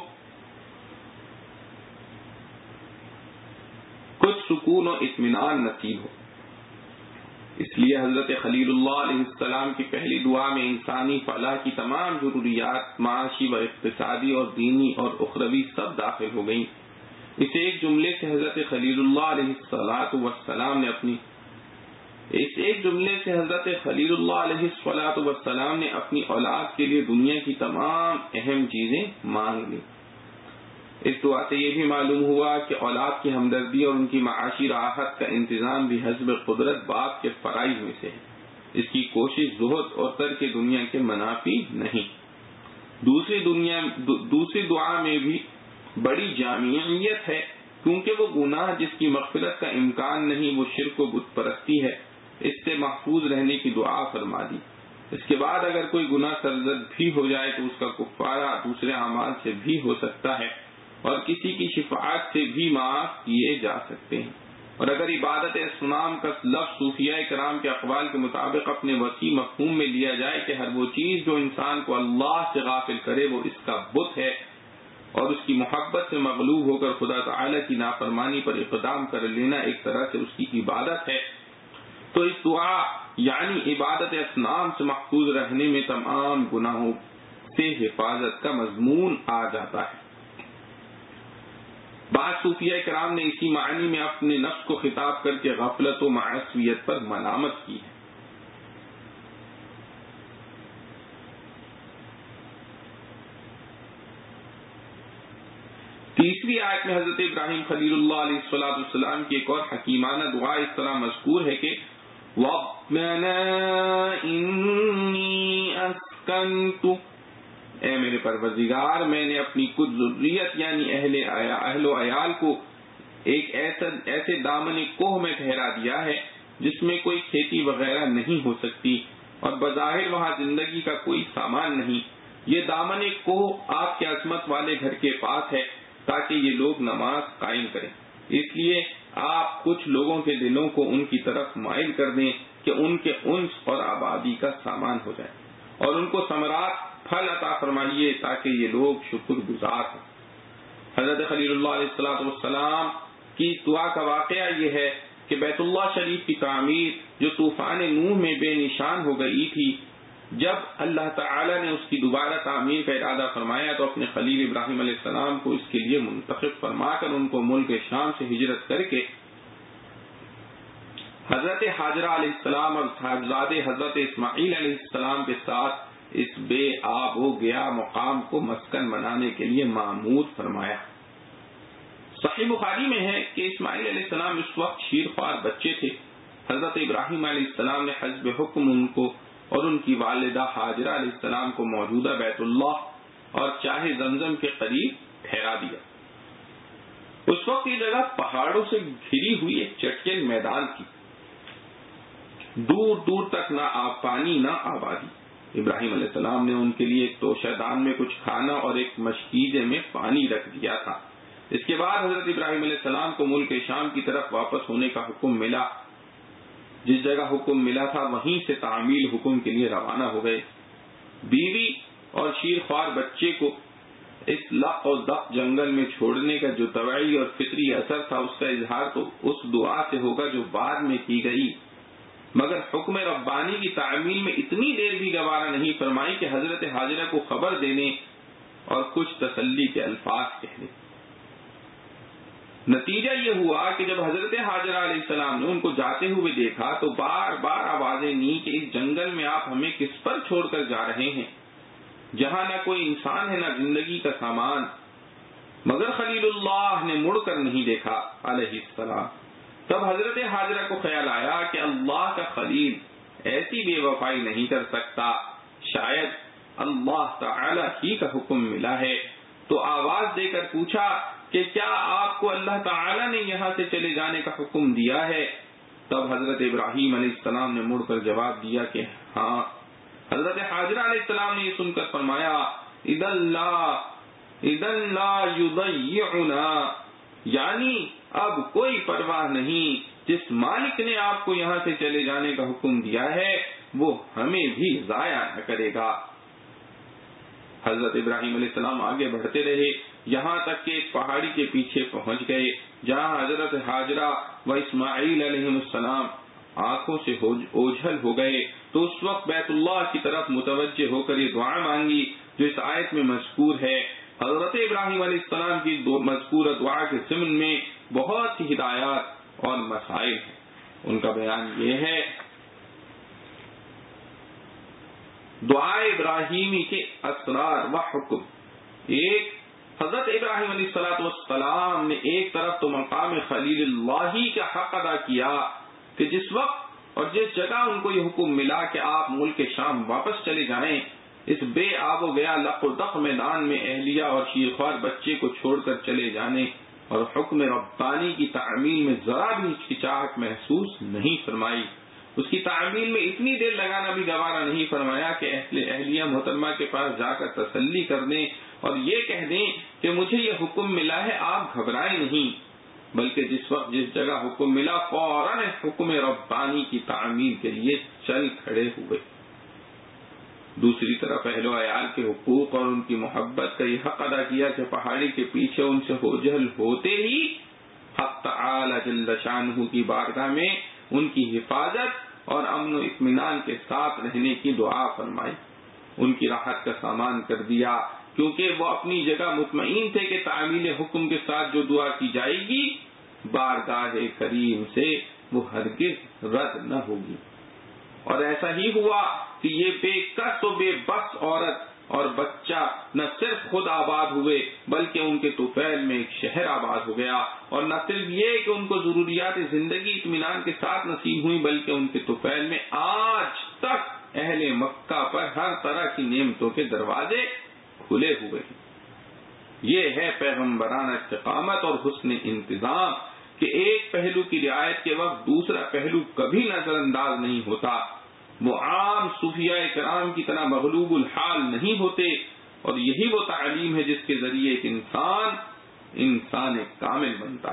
کچھ سکون و اطمینان نصیب ہو۔ اس لیے حضرت خلیل اللہ علیہ السلام کی پہلی دعا میں انسانی فلاح کی تمام ضروریات، معاشی و اقتصادی اور دینی اور اخروی سب داخل ہو گئیں۔ اس ایک جملے سے حضرت خلیل اللہ علیہ السلام نے اپنی اس ایک جملے سے حضرت خلیل اللہ علیہ الصلوۃ والسلام نے اپنی اولاد کے لیے دنیا کی تمام اہم چیزیں مانگ لی۔ اس دعا سے یہ بھی معلوم ہوا کہ اولاد کی ہمدردی اور ان کی معاشی راحت کا انتظام بھی حسب قدرت باپ کے فرائض میں سے ہے۔ اس کی کوشش زہد اور ترک دنیا کے منافی نہیں۔ دوسری دنیا دوسری دعا میں بھی بڑی جامعیت ہے، کیونکہ وہ گناہ جس کی مغفرت کا امکان نہیں، وہ شرک و بت پرستی ہے، اس سے محفوظ رہنے کی دعا فرما دی۔ اس کے بعد اگر کوئی گناہ سرزد بھی ہو جائے تو اس کا کفارہ دوسرے اعمال سے بھی ہو سکتا ہے اور کسی کی شفاعت سے بھی معاف کیے جا سکتے ہیں۔ اور اگر عبادت اصنام کا لفظ صوفیاء کرام کے اقوال کے مطابق اپنے وسیع مفہوم میں لیا جائے کہ ہر وہ چیز جو انسان کو اللہ سے غافل کرے وہ اس کا بت ہے، اور اس کی محبت سے مغلوب ہو کر خدا تعالی کی نافرمانی پر اقدام کر لینا ایک طرح سے اس کی عبادت ہے، تو اس دعا یعنی عبادت اصنام سے محفوظ رہنے میں تمام گناہوں سے حفاظت کا مضمون آ جاتا ہے۔ بعض صوفیاء کرام نے اسی معنی میں اپنے نفس کو خطاب کر کے غفلت و معصیت پر ملامت کی ہے۔ تیسری آیت میں حضرت ابراہیم خلیل اللہ علیہ الصلوۃ والسلام کی ایک اور حکیمانہ دعا اس طرح مذکور ہے کہ رَبَّنَا إِنِّي أَسْكَنْتُ، اے میرے پروردگار میں نے اپنی کچھ ذریت یعنی اہل اہل و عیال کو ایک ایسا ایسے دامن کوہ میں ٹھہرا دیا ہے جس میں کوئی کھیتی وغیرہ نہیں ہو سکتی اور بظاہر وہاں زندگی کا کوئی سامان نہیں۔ یہ دامن کوہ آپ کے عظمت والے گھر کے پاس ہے تاکہ یہ لوگ نماز قائم کریں، اس لیے آپ کچھ لوگوں کے دلوں کو ان کی طرف مائل کر دیں کہ ان کے انس اور آبادی کا سامان ہو جائے، اور ان کو ثمرات پھل عطا فرمائیے تاکہ یہ لوگ شکر گزار ہوں۔ حضرت خلیل اللہ علیہ الصلوۃ والسلام کی دعا کا واقعہ یہ ہے کہ بیت اللہ شریف کی تعمیر جو طوفان نوح میں بے نشان ہو گئی تھی، جب اللہ تعالی نے اس کی دوبارہ تعمیر کا ارادہ فرمایا تو اپنے خلیل ابراہیم علیہ السلام کو اس کے لیے منتخب فرما کر ان کو ملک شام سے ہجرت کر کے حضرت حاجرہ علیہ السلام اور صاحبزادے حضرت اسماعیل علیہ السلام کے ساتھ اس بے آب و گیا مقام کو مسکن بنانے کے لیے مامور فرمایا۔ صحیح بخاری میں ہے کہ اسماعیل علیہ السلام اس وقت شیر خوار بچے تھے۔ حضرت ابراہیم علیہ السلام نے حسب حکم ان کو اور ان کی والدہ حاجرہ علیہ السلام کو موجودہ بیت اللہ اور چاہ زمزم کے قریب ٹھہرا دیا۔ اس وقت یہ جگہ پہاڑوں سے گھری ہوئی ایک چٹکن میدان تھی، دور دور تک نہ آب پانی نہ آبادی۔ ابراہیم علیہ السلام نے ان کے لیے ایک توشہ دان میں کچھ کھانا اور ایک مشکیزے میں پانی رکھ دیا تھا۔ اس کے بعد حضرت ابراہیم علیہ السلام کو ملک شام کی طرف واپس ہونے کا حکم ملا۔ جس جگہ حکم ملا تھا وہیں سے تعمیل حکم کے لیے روانہ ہو گئے۔ بیوی اور شیر خوار بچے کو اس لق و دق جنگل میں چھوڑنے کا جو طبعی اور فطری اثر تھا اس کا اظہار تو اس دعا سے ہوگا جو بعد میں کی گئی، مگر حکم ربانی کی تعمیل میں اتنی دیر بھی گوارا نہیں فرمائی کہ حضرت حاجرہ کو خبر دینے اور کچھ تسلی کے الفاظ کہنے۔ نتیجہ یہ ہوا کہ جب حضرت حاجرہ علیہ السلام نے ان کو جاتے ہوئے دیکھا تو بار بار آوازیں نی کہ اس جنگل میں آپ ہمیں کس پر چھوڑ کر جا رہے ہیں، جہاں نہ کوئی انسان ہے نہ زندگی کا سامان۔ مگر خلیل اللہ نے مڑ کر نہیں دیکھا علیہ السلام۔ تب حضرت حاجرہ کو خیال آیا کہ اللہ کا خلیل ایسی بے وفائی نہیں کر سکتا، شاید اللہ تعالی ہی کا حکم ملا ہے، تو آواز دے کر پوچھا کہ کیا آپ کو اللہ تعالی نے یہاں سے چلے جانے کا حکم دیا ہے؟ تب حضرت ابراہیم علیہ السلام نے مڑ کر جواب دیا کہ ہاں۔ حضرت حاجرہ علیہ السلام نے یہ سن کر فرمایا اذن لا اذن لا یضیعنا، یعنی اب کوئی پرواہ نہیں، جس مالک نے آپ کو یہاں سے چلے جانے کا حکم دیا ہے وہ ہمیں بھی ضائع نہ کرے گا۔ حضرت ابراہیم علیہ السلام آگے بڑھتے رہے یہاں تک کہ ایک پہاڑی کے پیچھے پہنچ گئے جہاں حضرت حاجرہ و اسماعیل علیہ السلام آنکھوں سے اوجھل ہو گئے، تو اس وقت بیت اللہ کی طرف متوجہ ہو کر یہ دعا مانگی جو اس آیت میں مذکور ہے۔ حضرت ابراہیم علیہ السلام کی مذکورہ دعا کے ضمن میں بہت سی ہدایات اور مسائل ہیں۔ ان کا بیان یہ ہے دعائے ابراہیمی کے اسرار و حکم۔ ایک، حضرت ابراہیم علیہ الصلوۃ والسلام نے ایک طرف تو مقام خلیل اللہ کا حق ادا کیا کہ جس وقت اور جس جگہ ان کو یہ حکم ملا کہ آپ ملک شام واپس چلے جائیں، اس بے آب و گیا لق و دق میدان میں اہلیہ اور شیرخوار بچے کو چھوڑ کر چلے جانے اور حکم ربانی کی تعمیل میں ذرا بھی ہچکچاہٹ محسوس نہیں فرمائی، اس کی تعمیل میں اتنی دیر لگانا بھی گوارا نہیں فرمایا کہ اہل اہلیہ محترمہ کے پاس جا کر تسلی کر دیں اور یہ کہہ دیں کہ مجھے یہ حکم ملا ہے، آپ گھبرائیں نہیں، بلکہ جس وقت جس جگہ حکم ملا فوراً حکم ربانی کی تعمیل کے لیے چل کھڑے ہوئے۔ دوسری طرف اہل و عیال کے حقوق اور ان کی محبت کا یہ حق ادا کیا کہ پہاڑی کے پیچھے ان سے ہوجل ہوتے ہی حق تعالی جل شانہ کی بارگاہ میں ان کی حفاظت اور امن و اطمینان کے ساتھ رہنے کی دعا فرمائی، ان کی راحت کا سامان کر دیا، کیونکہ وہ اپنی جگہ مطمئن تھے کہ تعمیل حکم کے ساتھ جو دعا کی جائے گی بارگاہ کریم سے وہ ہرگز رد نہ ہوگی۔ اور ایسا ہی ہوا کہ یہ بے کس و بے بس عورت اور بچہ نہ صرف خود آباد ہوئے بلکہ ان کے طفیل میں ایک شہر آباد ہو گیا، اور نہ صرف یہ کہ ان کو ضروریات زندگی اطمینان کے ساتھ نصیب ہوئی بلکہ ان کے طفیل میں آج تک اہل مکہ پر ہر طرح کی نعمتوں کے دروازے کھلے ہوئے ہیں۔ یہ ہے پیغمبرانہ استقامت اور حسن انتظام کہ ایک پہلو کی رعایت کے وقت دوسرا پہلو کبھی نظر انداز نہیں ہوتا، وہ عام صوفیاء کرام کی طرح مغلوب الحال نہیں ہوتے، اور یہی وہ تعلیم ہے جس کے ذریعے ایک انسان انسان کامل بنتا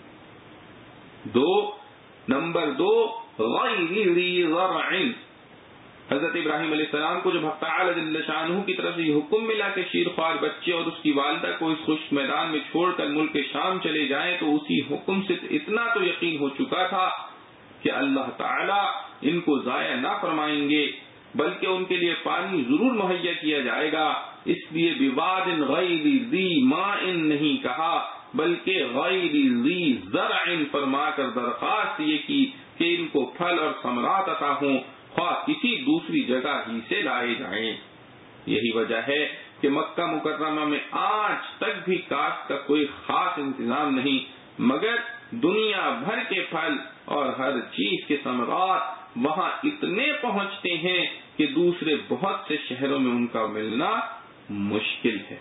ہے۔ دو نمبر دو غیر ذی ذرع، حضرت ابراہیم علیہ السلام کو جب حق تعالی جل شانہ کی طرف سے یہ حکم ملا کہ شیرخوار بچے اور اس کی والدہ کو اس خشک میدان میں چھوڑ کر ملک شام چلے جائیں، تو اسی حکم سے اتنا تو یقین ہو چکا تھا کہ اللہ تعالی ان کو ضائع نہ فرمائیں گے بلکہ ان کے لیے پانی ضرور مہیا کیا جائے گا، اس لیے بواد غیر ذی ماء نہیں کہا بلکہ غیر ذی زرع فرما کر درخواست یہ کی کہ ان کو پھل اور ثمرات عطا ہوں، خواہ کسی دوسری جگہ ہی سے لائے جائیں۔ یہی وجہ ہے کہ مکہ مکرمہ میں آج تک بھی کاشت کا کوئی خاص انتظام نہیں، مگر دنیا بھر کے پھل اور ہر چیز کے ثمرات وہاں اتنے پہنچتے ہیں کہ دوسرے بہت سے شہروں میں ان کا ملنا مشکل ہے۔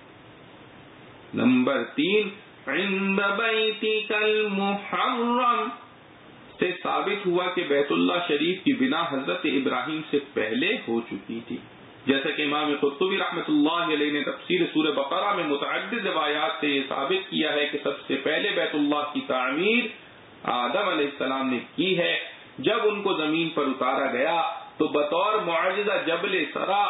نمبر تین، عند بیتک المحرم سے ثابت ہوا کہ بیت اللہ شریف کی بنا حضرت ابراہیم سے پہلے ہو چکی تھی، جیسا کہ امام قرطبی رحمۃ اللہ علیہ نے تفسیر سورہ بقرہ میں متعدد روایات سے یہ ثابت کیا ہے کہ سب سے پہلے بیت اللہ کی تعمیر آدم علیہ السلام نے کی ہے۔ جب ان کو زمین پر اتارا گیا تو بطور معجزہ جبل سرا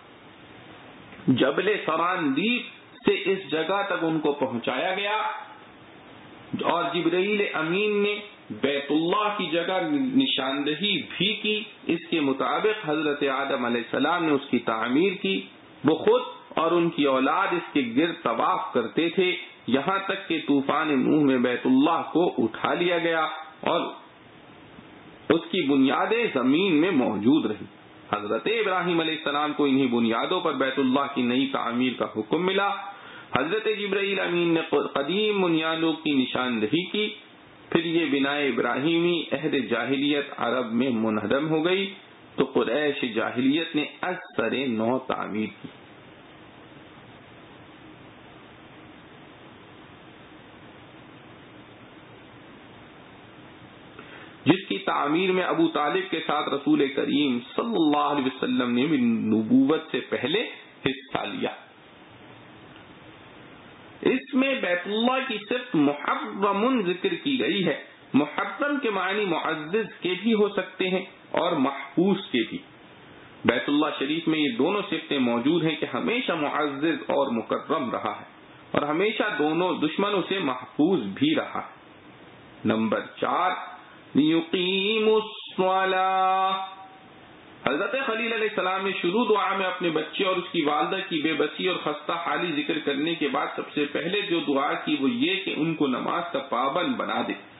جبل سراندیپ سے اس جگہ تک ان کو پہنچایا گیا، اور جبرائیل امین نے بیت اللہ کی جگہ نشاندہی بھی کی۔ اس کے مطابق حضرت آدم علیہ السلام نے اس کی تعمیر کی، وہ خود اور ان کی اولاد اس کے گرد طواف کرتے تھے، یہاں تک کہ طوفان نوح میں بیت اللہ کو اٹھا لیا گیا اور اس کی بنیادیں زمین میں موجود رہی۔ حضرت ابراہیم علیہ السلام کو انہی بنیادوں پر بیت اللہ کی نئی تعمیر کا حکم ملا۔ حضرت جبرائیل امین نے قدیم بنیادوں کی نشاندہی کی، پھر یہ بنائے ابراہیمی عہد جاہلیت عرب میں منہدم ہو گئی تو قریش جاہلیت نے از سر نو تعمیر کی۔ جس کی تعمیر میں ابو طالب کے ساتھ رسول کریم صلی اللہ علیہ وسلم نے بھی نبوت سے پہلے حصہ لیا۔ اس میں بیت اللہ کی صرف محرم ذکر کی گئی ہے۔ محرم کے معنی معزز کے بھی ہو سکتے ہیں اور محفوظ کے بھی۔ بیت اللہ شریف میں یہ دونوں صفتیں موجود ہیں کہ ہمیشہ معزز اور مکرم رہا ہے اور ہمیشہ دونوں دشمنوں سے محفوظ بھی رہا ہے۔ نمبر چار، یقیم الصلاۃ، حضرت خلیل علیہ السلام نے شروع دعا میں اپنے بچے اور اس کی والدہ کی بے بسی اور خستہ حالی ذکر کرنے کے بعد سب سے پہلے جو دعا کی وہ یہ کہ ان کو نماز کا پابند بنا دے۔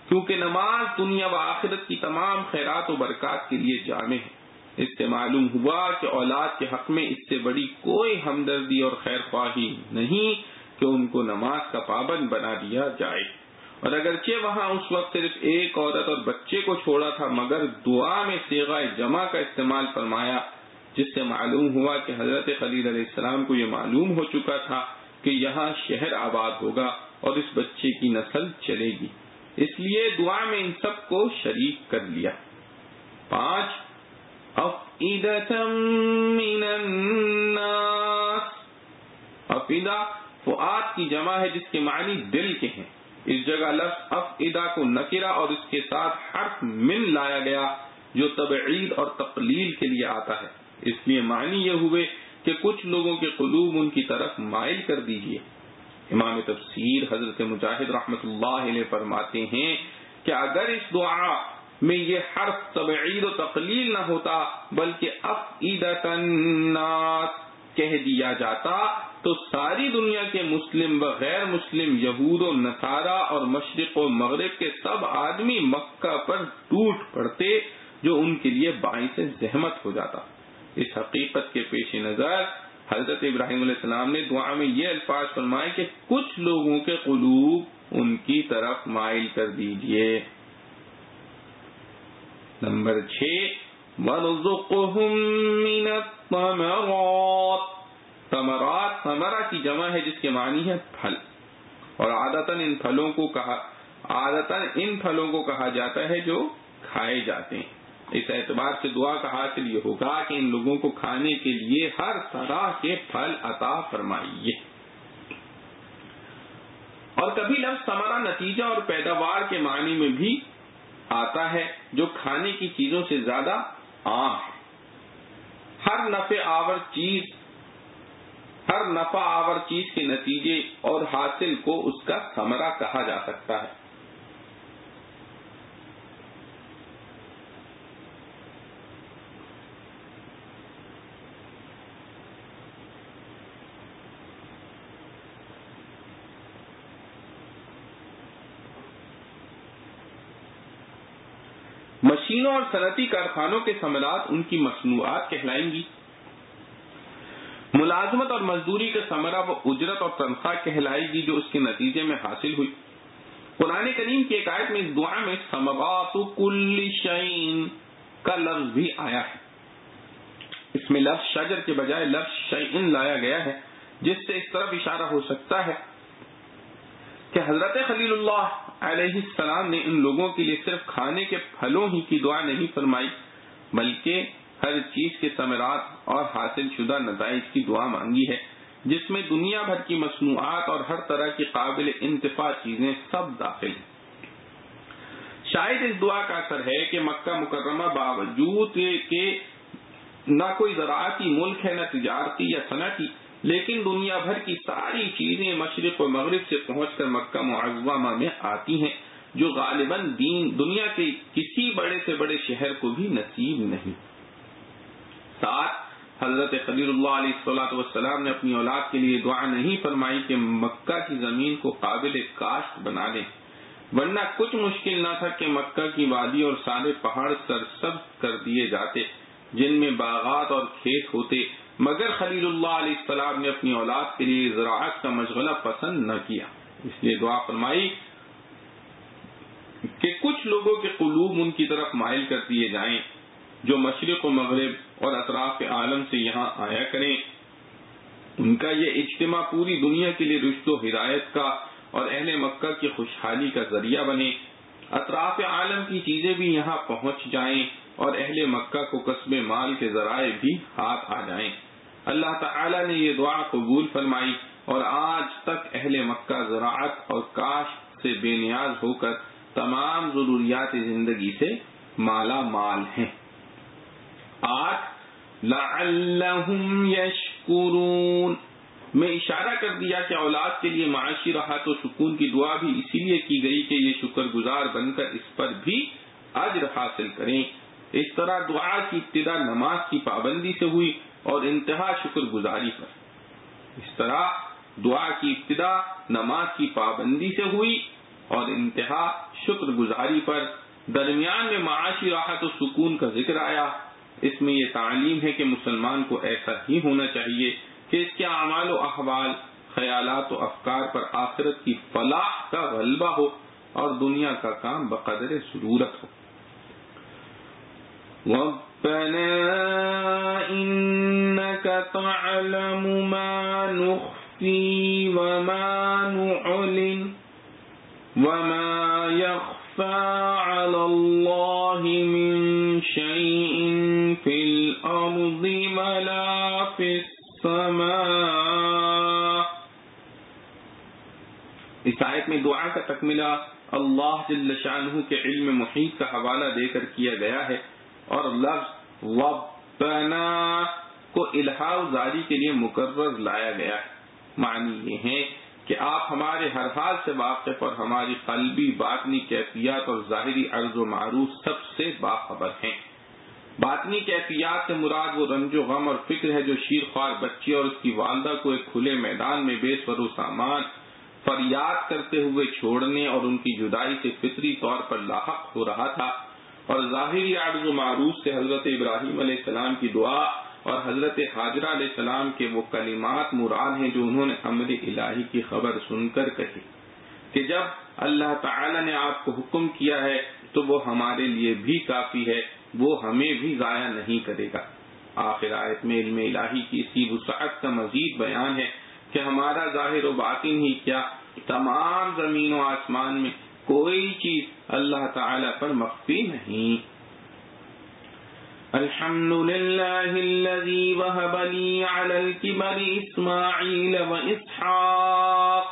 کیونکہ نماز دنیا و آخرت کی تمام خیرات و برکات کے لیے جامع ہے۔ اس سے معلوم ہوا کہ اولاد کے حق میں اس سے بڑی کوئی ہمدردی اور خیر خواہی نہیں کہ ان کو نماز کا پابند بنا دیا جائے۔ اور اگرچہ وہاں اس وقت صرف ایک عورت اور بچے کو چھوڑا تھا، مگر دعا میں صیغہ جمع کا استعمال فرمایا، جس سے معلوم ہوا کہ حضرت خلیل علیہ السلام کو یہ معلوم ہو چکا تھا کہ یہاں شہر آباد ہوگا اور اس بچے کی نسل چلے گی، اس لیے دعا میں ان سب کو شریک کر لیا۔ پانچ، افئدۃ من الناس۔ افئدہ فؤاد کی جمع ہے جس کے معنی دل کے ہیں۔ اس جگہ لفظ افئدہ کو نکرہ اور اس کے ساتھ حرف من لایا گیا جو تبعید اور تقلیل کے لیے آتا ہے، اس لیے معنی یہ ہوئے کہ کچھ لوگوں کے قلوب ان کی طرف مائل کر دیجیے۔ امام تفسیر حضرت مجاہد رحمت اللہ علیہ فرماتے ہیں کہ اگر اس دعا میں یہ حرف تبعید و تقلیل نہ ہوتا بلکہ افئدۃ الناس کہہ دیا جاتا تو ساری دنیا کے مسلم و غیر مسلم، یہود و نصارہ اور مشرق و مغرب کے سب آدمی مکہ پر ٹوٹ پڑتے، جو ان کے لیے باعث زحمت ہو جاتا۔ اس حقیقت کے پیش نظر حضرت ابراہیم علیہ السلام نے دعا میں یہ الفاظ فرمائے کہ کچھ لوگوں کے قلوب ان کی طرف مائل کر دیجئے۔ نمبر چھ، وَارْزُقْهُم مِّنَ الثَّمَرَاتِ۔ ثمرات ثمرہ کی جمع ہے جس کے معنی ہے پھل، اور عادتاً ان پھلوں کو کہا عادتاً ان پھلوں کو کہا جاتا ہے جو کھائے جاتے ہیں۔ اس اعتبار سے دعا کا حاصل یہ ہوگا کہ ان لوگوں کو کھانے کے لیے ہر طرح کے پھل عطا فرمائیے۔ اور کبھی لفظ ثمرہ نتیجہ اور پیداوار کے معنی میں بھی آتا ہے جو کھانے کی چیزوں سے زیادہ عام ہے۔ ہر نفع آور چیز ہر نفع آور چیز کے نتیجے اور حاصل کو اس کا ثمرہ کہا جا سکتا ہے۔ مشینوں اور صنعتی کارخانوں کے ثمرات ان کی مصنوعات کہلائیں گی۔ ملازمت اور مزدوری کا ثمرہ وہ اجرت اور تنخواہ کہلائے گی جو اس کے نتیجے میں حاصل ہوئی۔ قرآن کریم کی ایک آیت میں اس دعا میں ثمرات کل شیء کا لفظ بھی آیا ہے۔ اس میں لفظ شجر کے بجائے لفظ شیء لایا گیا ہے، جس سے اس طرف اشارہ ہو سکتا ہے کہ حضرت خلیل اللہ علیہ السلام نے ان لوگوں کے لیے صرف کھانے کے پھلوں ہی کی دعا نہیں فرمائی، بلکہ ہر چیز کے ثمرات اور حاصل شدہ نتائج کی دعا مانگی ہے، جس میں دنیا بھر کی مصنوعات اور ہر طرح کی قابل انتفاع چیزیں سب داخل ہیں۔ شاید اس دعا کا اثر ہے کہ مکہ مکرمہ باوجود کہ نہ کوئی زراعتی ملک ہے، نہ تجارتی یا صنعتی، لیکن دنیا بھر کی ساری چیزیں مشرق و مغرب سے پہنچ کر مکہ معظمہ میں آتی ہیں، جو غالباً دین دنیا کے کسی بڑے سے بڑے شہر کو بھی نصیب نہیں۔ ساتھ حضرت خلیل اللہ علیہ الصلوۃ والسلام نے اپنی اولاد کے لیے دعا نہیں فرمائی کہ مکہ کی زمین کو قابل کاشت بنا دیں، ورنہ کچھ مشکل نہ تھا کہ مکہ کی وادی اور سارے پہاڑ سرسبز کر دیے جاتے جن میں باغات اور کھیت ہوتے، مگر خلیل اللہ علیہ السلام نے اپنی اولاد کے لیے زراعت کا مشغلہ پسند نہ کیا، اس لیے دعا فرمائی کہ کچھ لوگوں کے قلوب ان کی طرف مائل کر دیے جائیں جو مشرق و مغرب اور اطراف عالم سے یہاں آیا کریں۔ ان کا یہ اجتماع پوری دنیا کے لیے رشد و ہدایت کا اور اہل مکہ کی خوشحالی کا ذریعہ بنے، اطراف عالم کی چیزیں بھی یہاں پہنچ جائیں اور اہل مکہ کو کسب مال کے ذرائع بھی ہاتھ آ جائیں۔ اللہ تعالی نے یہ دعا قبول فرمائی اور آج تک اہل مکہ زراعت اور کاشت سے بے نیاز ہو کر تمام ضروریات زندگی سے مالا مال ہیں۔ آٹھ، لعلہم یشکرون، میں اشارہ کر دیا کہ اولاد کے لیے معاشی راحت و سکون کی دعا بھی اسی لیے کی گئی کہ یہ شکر گزار بن کر اس پر بھی اجر حاصل کریں۔ اس طرح دعا کی ابتدا نماز کی پابندی سے ہوئی اور انتہا شکر گزاری پر۔ اس طرح دعا کی ابتدا نماز کی پابندی سے ہوئی اور انتہا شکر گزاری پر درمیان میں معاشی راحت و سکون کا ذکر آیا۔ اس میں یہ تعلیم ہے کہ مسلمان کو ایسا ہی ہونا چاہیے کہ اس کے اعمال و احوال، خیالات و افکار پر آخرت کی فلاح کا غلبہ ہو اور دنیا کا کام بقدر ضرورت ہو۔ رَبَّنَا إِنَّكَ تَعْلَمُ مَا نُخْفِي وَمَا نُعْلِنُ وَمَا يَخْفَى عَلَى اللَّهِ مِن شَيْءٍ فِي الْأَرْضِ وَلَا فِي السَّمَاءِ۔ اس آیت میں دعا کا تکملہ اللہ جل شانہ کے علم محیط کا حوالہ دے کر کیا گیا ہے، اور لفظ ربنا کو الہا و زاری کے لیے مکرر لایا گیا ہے۔ معنی یہ ہے کہ آپ ہمارے ہر حال سے واقف اور ہماری قلبی باطنی کیفیات اور ظاہری عرض و معروف سب سے باخبر ہیں۔ باطنی کیفیات سے مراد وہ رنج و غم اور فکر ہے جو شیر خوار بچی اور اس کی والدہ کو ایک کھلے میدان میں بے سر و سامان فریاد کرتے ہوئے چھوڑنے اور ان کی جدائی سے فطری طور پر لاحق ہو رہا تھا، اور ظاہری عرض و معروف سے حضرت ابراہیم علیہ السلام کی دعا اور حضرت حاجرہ علیہ السلام کے وہ کلمات مراد ہیں جو انہوں نے امر الہی کی خبر سن کر کہی کہ جب اللہ تعالی نے آپ کو حکم کیا ہے تو وہ ہمارے لیے بھی کافی ہے، وہ ہمیں بھی ضائع نہیں کرے گا۔ آخر آیت میں علم الہی کی اسی وسعت کا مزید بیان ہے کہ ہمارا ظاہر و باطن ہی کیا، تمام زمین و آسمان میں کوئی چیز اللہ تعالی پر مخفی نہیں۔ الحمد للہ الذی وہب لی علی الکبر اسماعیل و اسحاق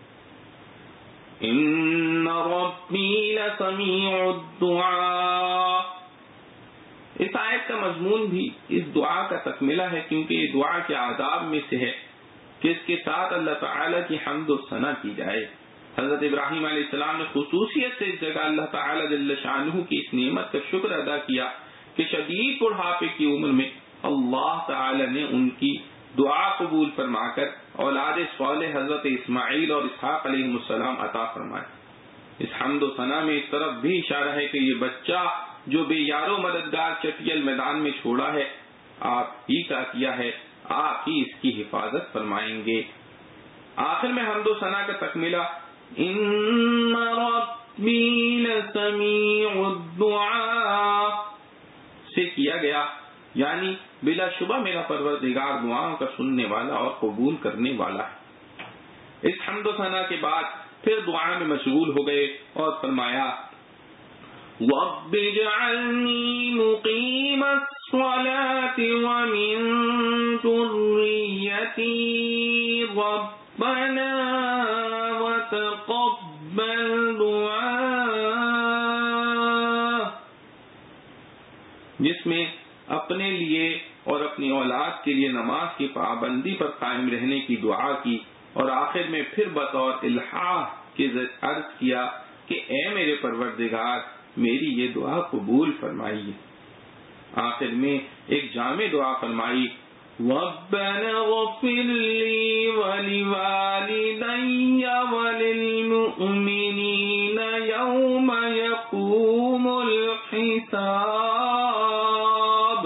ان ربی لسمیع الدعاء۔ اس آیت کا مضمون بھی اس دعا کا تکملہ ہے، کیونکہ یہ دعا کے آداب میں سے ہے کہ اس کے ساتھ اللہ تعالی کی حمد و ثنا کی جائے۔ حضرت ابراہیم علیہ السلام نے خصوصیت سے اس جگہ اللہ تعالی جل شانہ کی اس نعمت کا شکر ادا کیا کہ شدید بڑھاپے کی عمر میں اللہ تعالی نے ان کی دعا قبول فرما کر اولاد صالح حضرت اسماعیل اور اسحاق علیہ السلام عطا فرمائے۔ اس حمد و ثنا میں اس طرف بھی اشارہ ہے کہ یہ بچہ جو بے یار و مددگار چٹیل میدان میں چھوڑا ہے آپ ہی کا کیا ہے، آپ ہی اس کی حفاظت فرمائیں گے۔ آخر میں حمد و ثنا کا تکملہ ان ربی لسمیع الدعاء سے کیا گیا، یعنی بلا شبہ میرا پروردگار دعاؤں کا سننے والا اور قبول کرنے والا ہے۔ اس حمد و ثنا کے بعد پھر دعا میں مشغول ہو گئے اور فرمایا رب اجعلنی مقیم الصلاة ومن ذریتی ربنا وتقبل دعاء، جس میں اپنے لیے اور اپنی اولاد کے لیے نماز کی پابندی پر قائم رہنے کی دعا کی، اور آخر میں پھر بطور الحاح کے عرض کیا کہ اے میرے پروردگار میری یہ دعا قبول فرمائیے۔ آخر میں ایک جامع دعا فرمائی ربنا اغفر لی ولوالدی وللمؤمنین یوم یقوم الحساب،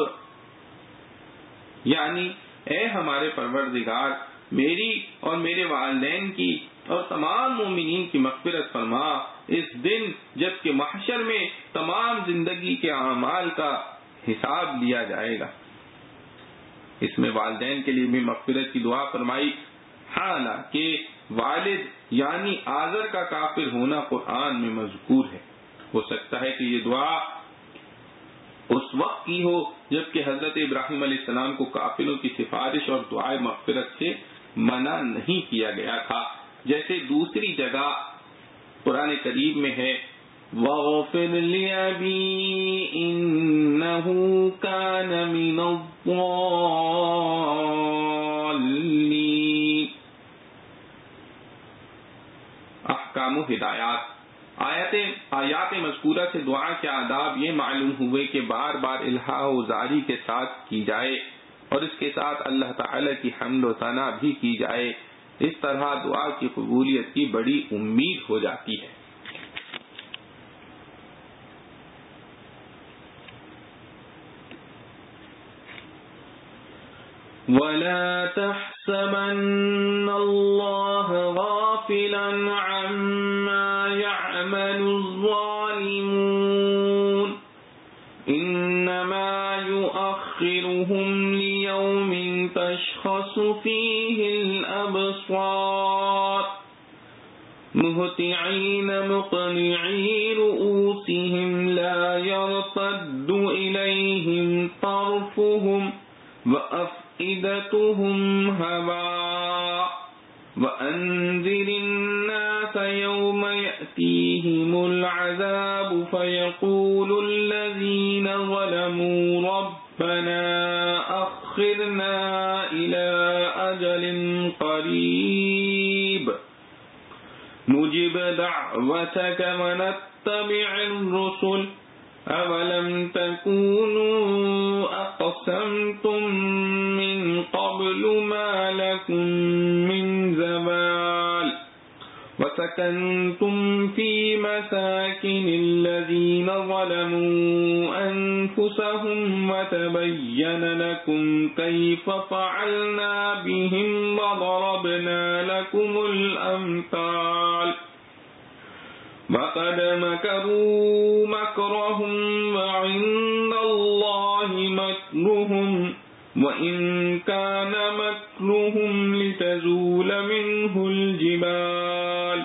یعنی اے ہمارے پروردگار میری اور میرے والدین کی اور تمام مومنین کی مغفرت فرما اس دن جب کہ محشر میں تمام زندگی کے اعمال کا حساب لیا جائے گا۔ اس میں والدین کے لیے بھی مغفرت کی دعا فرمائی، حالانکہ والد یعنی آزر کا کافر ہونا قرآن میں مذکور ہے۔ ہو سکتا ہے کہ یہ دعا اس وقت کی ہو جبکہ حضرت ابراہیم علیہ السلام کو کافروں کی سفارش اور دعائے مغفرت سے منع نہیں کیا گیا تھا، جیسے دوسری جگہ قرآن کریم میں ہے وَاغْفِرْ لِأَبِي إِنَّهُ كَانَ مِنَ الضَّالِّينَ۔ احکام و ہدایات آیات آیات مذکورہ سے دعا کے آداب یہ معلوم ہوئے کہ بار بار الہا و زاری کے ساتھ کی جائے اور اس کے ساتھ اللہ تعالی کی حمد و ثنا بھی کی جائے، اس طرح دعا کی قبولیت کی بڑی امید ہو جاتی ہے۔ وَلَا تَحْسَبَنَّ اللَّهَ غَافِلًا عَمَّا يَعْمَلُ الظَّالِمُونَ إِنَّمَا يُؤَخِّرُهُمْ لِيَوْمٍ تَشْخَصُ فِيهِ الْأَبْصَارُ مُهْطِعِينَ مُقْنِعِي رُءُوسِهِمْ لَا يَرْتَدُّ إِلَيْهِمْ طَرْفُهُمْ وَأَفْئِدَتُهُمْ هَوَاءٌ وَأَنذِرِ النَّاسَ يَوْمَ يَأْتِيهِمُ الْعَذَابُ فَيَقُولُ الَّذِينَ ظَلَمُوا رَبَّنَا أَخِّرْنَا إِلَى أَجَلٍ قَرِيبٍ نُجِبْ دَعْوَتَكَ وَنَتَّبِعِ الرُّسُلَ أَوَلَمْ تَكُونُوا أَقْسَمْتُم مِّن قَبْلُ مَا لَكُم مِّن زَوَالٍ وَسَكَنتُمْ فِي مَسَاكِنِ الَّذِينَ ظَلَمُوا أَنفُسَهُمْ وَتَبَيَّنَ لَكُمْ كَيْفَ فَعَلْنَا بِهِمْ وَضَرَبْنَا لَكُمُ الْأَمْثَالَ وَقَدْ مَكَرُوا مَكْرَهُمْ وَعِندَ اللَّهِ مَكْرُهُمْ وَإِنْ كَانَ مَكْرُهُمْ لِتَزُولَ مِنْهُ الْجِبَالُ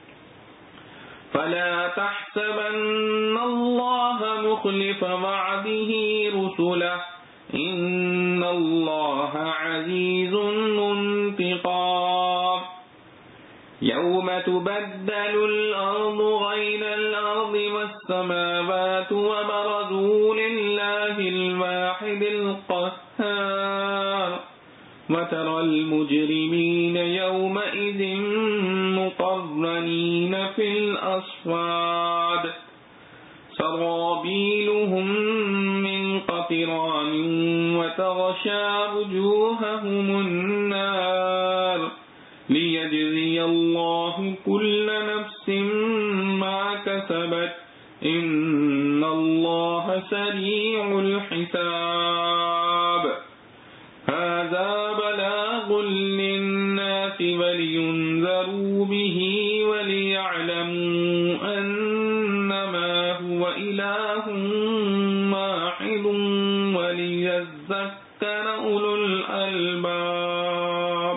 فَلَا تَحْسَبَنَّ اللَّهَ مُخْلِفَ وَعْدِهِ رُسُلَهُ إِنَّ اللَّهَ عَزِيزٌ ذُو انتِقَامٍ يَوْمَ تُبَدَّلُ الْأَرْضُ غَيْرَ الْأَرْضِ وَالسَّمَاوَاتُ وَبَرَزُوا لِلَّهِ الْوَاحِدِ الْقَهَّارِ وَتَرَى الْمُجْرِمِينَ يَوْمَئِذٍ مُقَرَّنِينَ فِي الْأَصْفَادِ سَرَابِيلُهُم مِّن قَطِرَانٍ وَتَغْشَىٰ وُجُوهَهُمُ النَّارُ لِيَجْزِيَ اللَّهُ كُلَّ نَفْسٍ مَّا كَسَبَتْ إِنَّ اللَّهَ سَرِيعُ الْحِسَابِ هَٰذَا بَلَاغٌ لِّلنَّاسِ وَلِيُنذَرُوا بِهِ وَلِيَعْلَمُوا أَنَّمَا هُوَ إِلَٰهٌ وَاحِدٌ وَلِيَذَّكَّرَ أُولُو الْأَلْبَابِ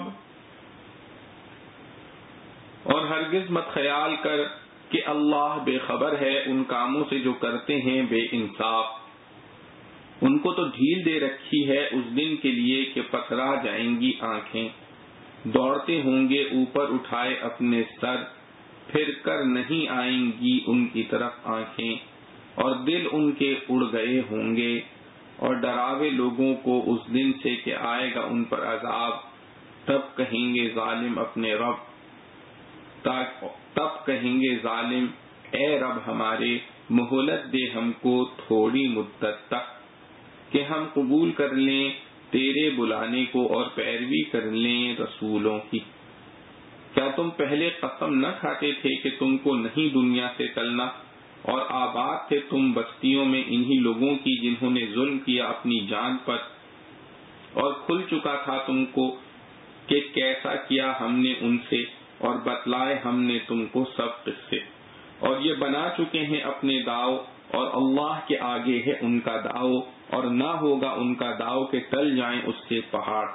اور ہرگز مت خیال کر کہ اللہ بے خبر ہے ان کاموں سے جو کرتے ہیں بے انصاف. ان کو تو ڈھیل دے رکھی ہے اس دن کے لیے کہ پکڑا جائیں گی آنکھیں, دوڑتے ہوں گے اوپر اٹھائے اپنے سر, پھر کر نہیں آئیں گی ان کی طرف آنکھیں, اور دل ان کے اڑ گئے ہوں گے. اور ڈراوے لوگوں کو اس دن سے کہ آئے گا ان پر عذاب, تب کہیں گے ظالم اپنے رب تب کہیں گے ظالم اے رب ہمارے مہلت دے ہم کو تھوڑی مدت تک کہ ہم قبول کر لیں تیرے بلانے کو اور پیروی کر لیں رسولوں کی. کیا تم پہلے قسم نہ کھاتے تھے کہ تم کو نہیں دنیا سے چلنا, اور آباد تھے تم بستیوں میں انہی لوگوں کی جنہوں نے ظلم کیا اپنی جان پر, اور کھل چکا تھا تم کو کہ کیسا کیا ہم نے ان سے, اور بتلائے ہم نے تم کو سب قصے. اور یہ بنا چکے ہیں اپنے داؤ, اور اللہ کے آگے ہے ان کا داؤ, اور نہ ہوگا ان کا داؤ کہ ٹل جائیں اس سے پہاڑ.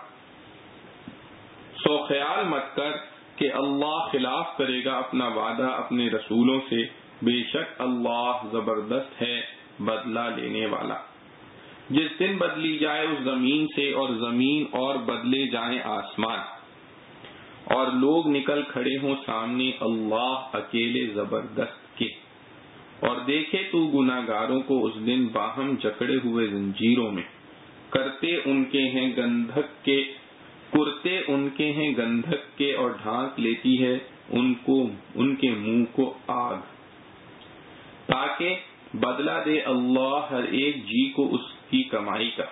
سو خیال مت کر کہ اللہ خلاف کرے گا اپنا وعدہ اپنے رسولوں سے, بے شک اللہ زبردست ہے بدلہ لینے والا. جس دن بدلی جائے اس زمین سے اور زمین اور بدلے جائیں آسمان, اور لوگ نکل کھڑے ہوں سامنے اللہ اکیلے زبردست کے, اور دیکھے تو گناہگاروں کو اس دن باہم جکڑے ہوئے زنجیروں میں, کرتے ان کے ہیں گندھک کے کرتے ان کے ہیں گندھک کے, اور ڈھانک لیتی ہے ان کو ان کے منہ کو آگ, تاکہ بدلہ دے اللہ ہر ایک جی کو اس کی کمائی کا.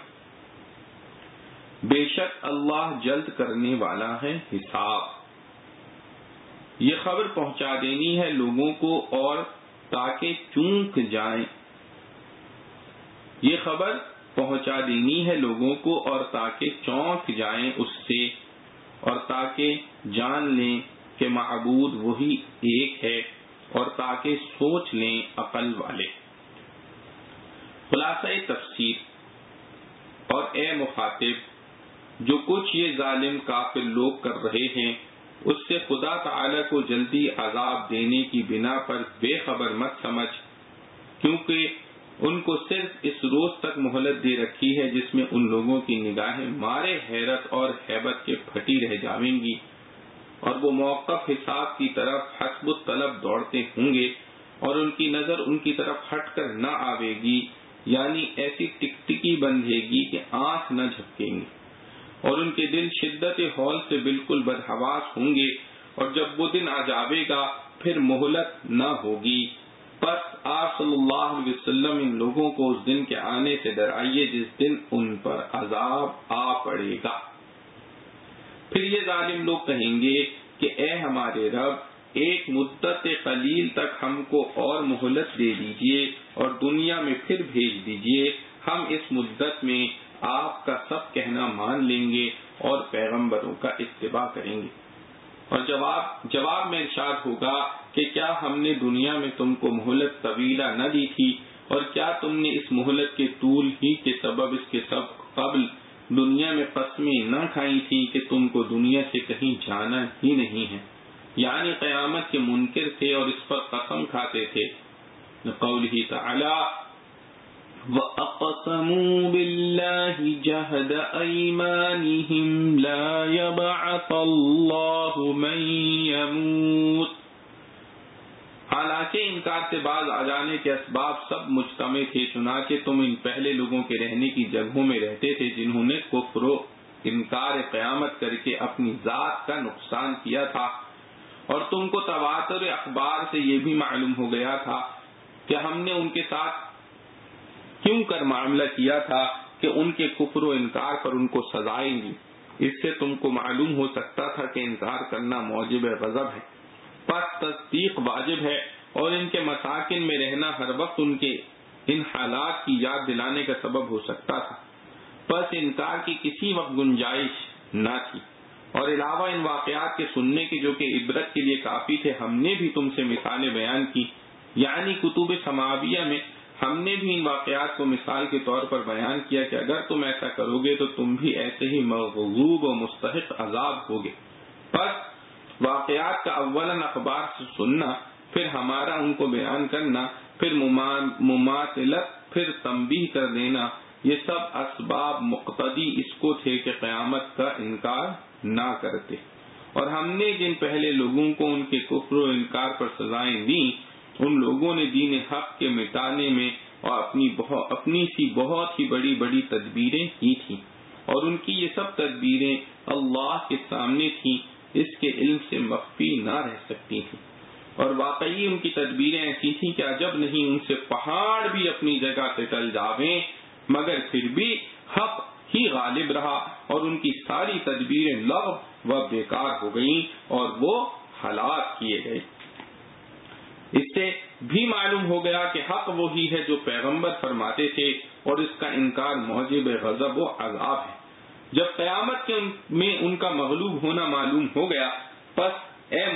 بے شک اللہ جلد کرنے والا ہے حساب. یہ خبر پہنچا دینی ہے لوگوں کو اور تاکہ چونک جائیں. یہ خبر پہنچا دینی ہے لوگوں کو، اور تاکہ چونک جائیں اس سے، اور تاکہ جان لیں کہ معبود وہی ایک ہے، اور تاکہ سوچ لیں عقل والے۔ خلاصہ تفسیر، اور اے مخاطب، جو کچھ یہ ظالم کافر لوگ کر رہے ہیں اس سے خدا تعالی کو جلدی عذاب دینے کی بنا پر بے خبر مت سمجھ، کیونکہ ان کو صرف اس روز تک مہلت دے رکھی ہے جس میں ان لوگوں کی نگاہیں مارے حیرت اور ہیبت کے پھٹی رہ جاویں گی، اور وہ موقف حساب کی طرف حسب الطلب دوڑتے ہوں گے، اور ان کی نظر ان کی طرف ہٹ کر نہ آوے گی، یعنی ایسی ٹکٹکی بندھے گی کہ آنکھ نہ جھپکیں گی، اور ان کے دل شدت ہول سے بالکل بدحواس ہوں گے، اور جب وہ دن آ جاوے گا پھر مہلت نہ ہوگی۔ پس آپ صلی اللہ علیہ وسلم ان لوگوں کو اس دن کے آنے سے ڈرائیے جس دن ان پر عذاب آ پڑے گا۔ پھر یہ ظالم لوگ کہیں گے کہ اے ہمارے رب، ایک مدت قلیل تک ہم کو اور مہلت دے دیجئے اور دنیا میں پھر بھیج دیجئے، ہم اس مدت میں آپ کا سب کہنا مان لیں گے اور پیغمبروں کا اتباع کریں گے۔ اور جواب جواب میں ارشاد ہوگا کہ کیا ہم نے دنیا میں تم کو مہلت طویلہ نہ دی تھی، اور کیا تم نے اس مہلت کے طول ہی کے سبب اس کے سب قبل دنیا میں قسمیں نہ کھائی تھی کہ تم کو دنیا سے کہیں جانا ہی نہیں ہے، یعنی قیامت کے منکر تھے اور اس پر قسم کھاتے تھے۔ قوله تعالی وَأَقْسَمُوا بِاللَّهِ جَهْدَ أَيْمَانِهِمْ لَا يَبْعَثَ اللَّهُ مَن يَمُوتُ، حالانکہ انکار سے باز آ جانے کے اسباب سب مجتمع تھے، چنانچہ تم ان پہلے لوگوں کے رہنے کی جگہوں میں رہتے تھے جنہوں نے کفر و انکار قیامت کر کے اپنی ذات کا نقصان کیا تھا، اور تم کو تواتر اخبار سے یہ بھی معلوم ہو گیا تھا کہ ہم نے ان کے ساتھ کیوں کر معاملہ کیا تھا کہ ان کے کفر و انکار پر ان کو سزائیں گی۔ اس سے تم کو معلوم ہو سکتا تھا کہ انکار کرنا موجب غضب ہے، پس تصدیق واجب ہے، اور ان کے مساکن میں رہنا ہر وقت ان کے ان حالات کی یاد دلانے کا سبب ہو سکتا تھا، پس انکار کی کسی وقت گنجائش نہ تھی۔ اور علاوہ ان واقعات کے سننے کے جو کہ عبرت کے لیے کافی تھے، ہم نے بھی تم سے مثالیں بیان کی، یعنی کتب سماویہ میں ہم نے بھی ان واقعات کو مثال کے طور پر بیان کیا کہ اگر تم ایسا کرو گے تو تم بھی ایسے ہی مغضوب و مستحق عذاب ہوگے۔ پس واقعات کا اولاً اخبار سے سننا، پھر ہمارا ان کو بیان کرنا، پھر مماثلت، پھر تنبیہ کر دینا، یہ سب اسباب مقتضی اس کو تھے کہ قیامت کا انکار نہ کرتے۔ اور ہم نے جن پہلے لوگوں کو ان کے کفر و انکار پر سزائیں دیں، ان لوگوں نے دین حق کے مٹانے میں اور اپنی بہت اپنی سی بہت ہی بڑی بڑی تدبیریں کی تھیں، اور ان کی یہ سب تدبیریں اللہ کے سامنے تھیں، اس کے علم سے مخفی نہ رہ سکتی تھیں، اور واقعی ان کی تدبیریں ایسی تھیں کہ عجب نہیں ان سے پہاڑ بھی اپنی جگہ سے ٹل جاویں، مگر پھر بھی حق ہی غالب رہا اور ان کی ساری تدبیریں لغو و بیکار ہو گئیں اور وہ ہلاک کیے گئے۔ اس سے بھی معلوم ہو گیا کہ حق وہی ہے جو پیغمبر فرماتے تھے، اور اس کا انکار موجب غضب و عذاب ہے۔ جب قیامت کے ان میں ان کا مغلوب ہونا معلوم ہو گیا، پس اے